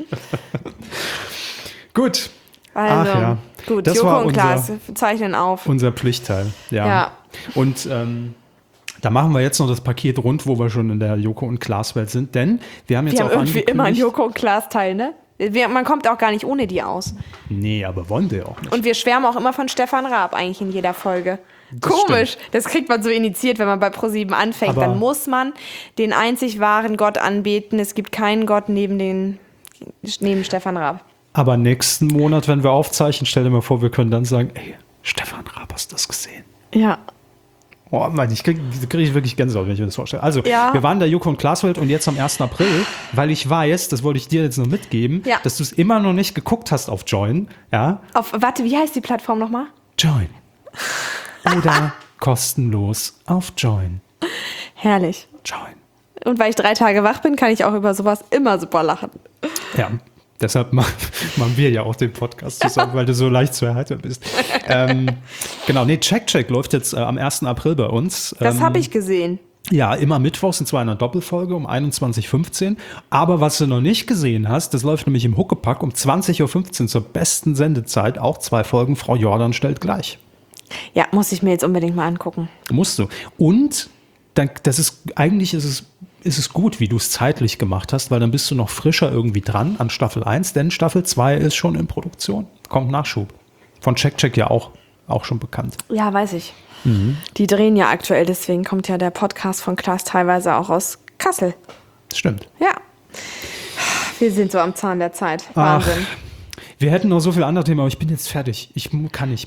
Gut. Also, gut, das Joko war und Klaas zeichnen auf. Unser Pflichtteil, ja. Und da machen wir jetzt noch das Paket rund, wo wir schon in der Joko und Klaas-Welt sind, denn wir haben jetzt auch irgendwie immer einen Joko und Klaas-Teil, ne? Man kommt auch gar nicht ohne die aus. Nee, aber wollen wir auch nicht. Und wir schwärmen auch immer von Stefan Raab eigentlich in jeder Folge. Das komisch, stimmt. Das kriegt man so initiiert, wenn man bei ProSieben anfängt. Aber dann muss man den einzig wahren Gott anbeten. Es gibt keinen Gott neben Stefan Raab. Aber nächsten Monat, wenn wir aufzeichnen, stell dir mal vor, wir können dann sagen, ey, Stefan Raab, hast du das gesehen? Ja. Oh Mann, ich krieg wirklich Gänsehaut, wenn ich mir das vorstelle. Also, wir waren in der Joko und Klaas-Welt und jetzt am 1. April, weil ich weiß, das wollte ich dir jetzt noch mitgeben, dass du es immer noch nicht geguckt hast auf Join. Ja? Warte, wie heißt die Plattform nochmal? Join. Oder kostenlos auf Join. Herrlich. Join. Und weil ich 3 Tage wach bin, kann ich auch über sowas immer super lachen. Ja, deshalb machen wir ja auch den Podcast zusammen, weil du so leicht zu erheitern bist. Genau, Check läuft jetzt am 1. April bei uns. Das habe ich gesehen. Ja, immer mittwochs in einer Doppelfolge um 21:15 Uhr. Aber was du noch nicht gesehen hast, das läuft nämlich im Huckepack um 20:15 Uhr zur besten Sendezeit. Auch 2 Folgen. Frau Jordan stellt gleich. Ja, muss ich mir jetzt unbedingt mal angucken. Musst du. Und eigentlich ist es gut, wie du es zeitlich gemacht hast, weil dann bist du noch frischer irgendwie dran an Staffel 1, denn Staffel 2 ist schon in Produktion. Kommt Nachschub. Von Check ja auch schon bekannt. Ja, weiß ich. Die drehen ja aktuell, deswegen kommt ja der Podcast von Klaas teilweise auch aus Kassel. Stimmt. Ja. Wir sind so am Zahn der Zeit. Wahnsinn. Wir hätten noch so viele andere Themen, aber ich bin jetzt fertig. Ich kann nicht mehr.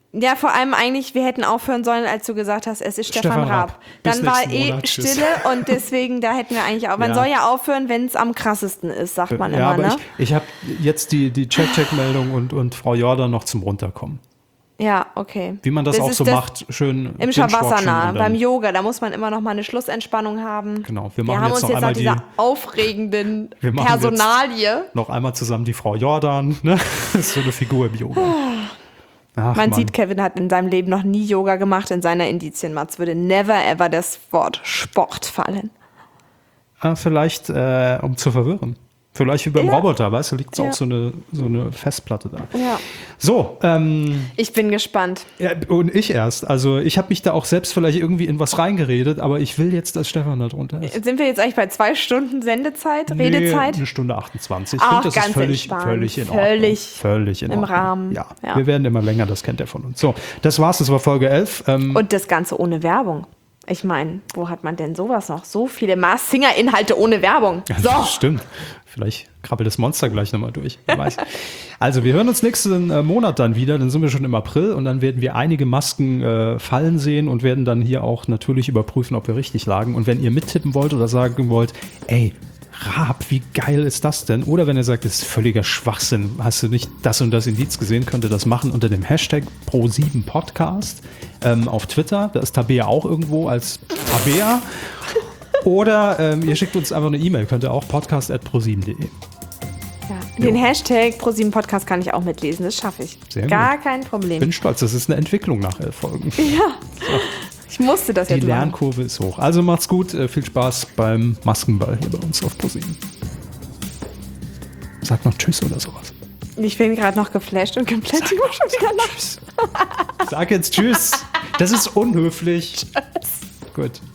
Ja, vor allem eigentlich, wir hätten aufhören sollen, als du gesagt hast, es ist Stefan Raab. Dann war Stille und deswegen, da hätten wir eigentlich auch. Man soll ja aufhören, wenn es am krassesten ist, sagt man immer. Aber ne? ich habe jetzt die Check-Meldung und Frau Jordan noch zum Runterkommen. Ja, okay. Wie man das auch so macht, schön im Shavasana, beim Yoga, da muss man immer noch mal eine Schlussentspannung haben. Genau, wir haben uns jetzt nach dieser aufregenden Personalie. Noch einmal zusammen die Frau Jordan, ne? Das ist so eine Figur im Yoga. Man sieht, Kevin hat in seinem Leben noch nie Yoga gemacht. In seiner Indizienmatz würde never ever das Wort Sport fallen. Vielleicht, um zu verwirren. Vielleicht wie beim Roboter, weißt du, liegt auch so eine Festplatte da. Ja. So. Ich bin gespannt. Ja, und ich erst. Also ich habe mich da auch selbst vielleicht irgendwie in was reingeredet, aber ich will jetzt, dass Stefan da drunter ist. Sind wir jetzt eigentlich bei 2 Stunden Sendezeit, Redezeit? 1 Stunde 28. Ich finde, das ganz ist völlig in Ordnung. Völlig in im Ordnung. Rahmen. Ja, wir werden immer länger, das kennt er von uns. So, das war's, das war Folge 11. Und das Ganze ohne Werbung. Ich meine, wo hat man denn sowas noch? So viele Mars Singer-Inhalte ohne Werbung. So. Ja, stimmt. Vielleicht krabbelt das Monster gleich nochmal durch. Wer weiß. Also, wir hören uns nächsten Monat dann wieder. Dann sind wir schon im April und dann werden wir einige Masken fallen sehen und werden dann hier auch natürlich überprüfen, ob wir richtig lagen. Und wenn ihr mittippen wollt oder sagen wollt, ey, Raab, wie geil ist das denn? Oder wenn ihr sagt, das ist völliger Schwachsinn, hast du nicht das und das Indiz gesehen, könnt ihr das machen unter dem Hashtag Pro7Podcast auf Twitter. Da ist Tabea auch irgendwo als Tabea. Oder ihr schickt uns einfach eine E-Mail, könnt ihr auch podcast@pro7.de. Ja, den Hashtag Pro7Podcast kann ich auch mitlesen, das schaffe ich. Sehr Gar gut. kein Problem. Bin stolz, das ist eine Entwicklung nach 11 Folgen. Ja, ich musste das jetzt Die Lernkurve ist hoch. Also macht's gut, viel Spaß beim Maskenball hier bei uns auf Pro7. Sag noch Tschüss oder sowas. Ich bin gerade noch geflasht und komplett schon wieder Tschüss. Sag jetzt Tschüss. Das ist unhöflich. Tschüss. Gut.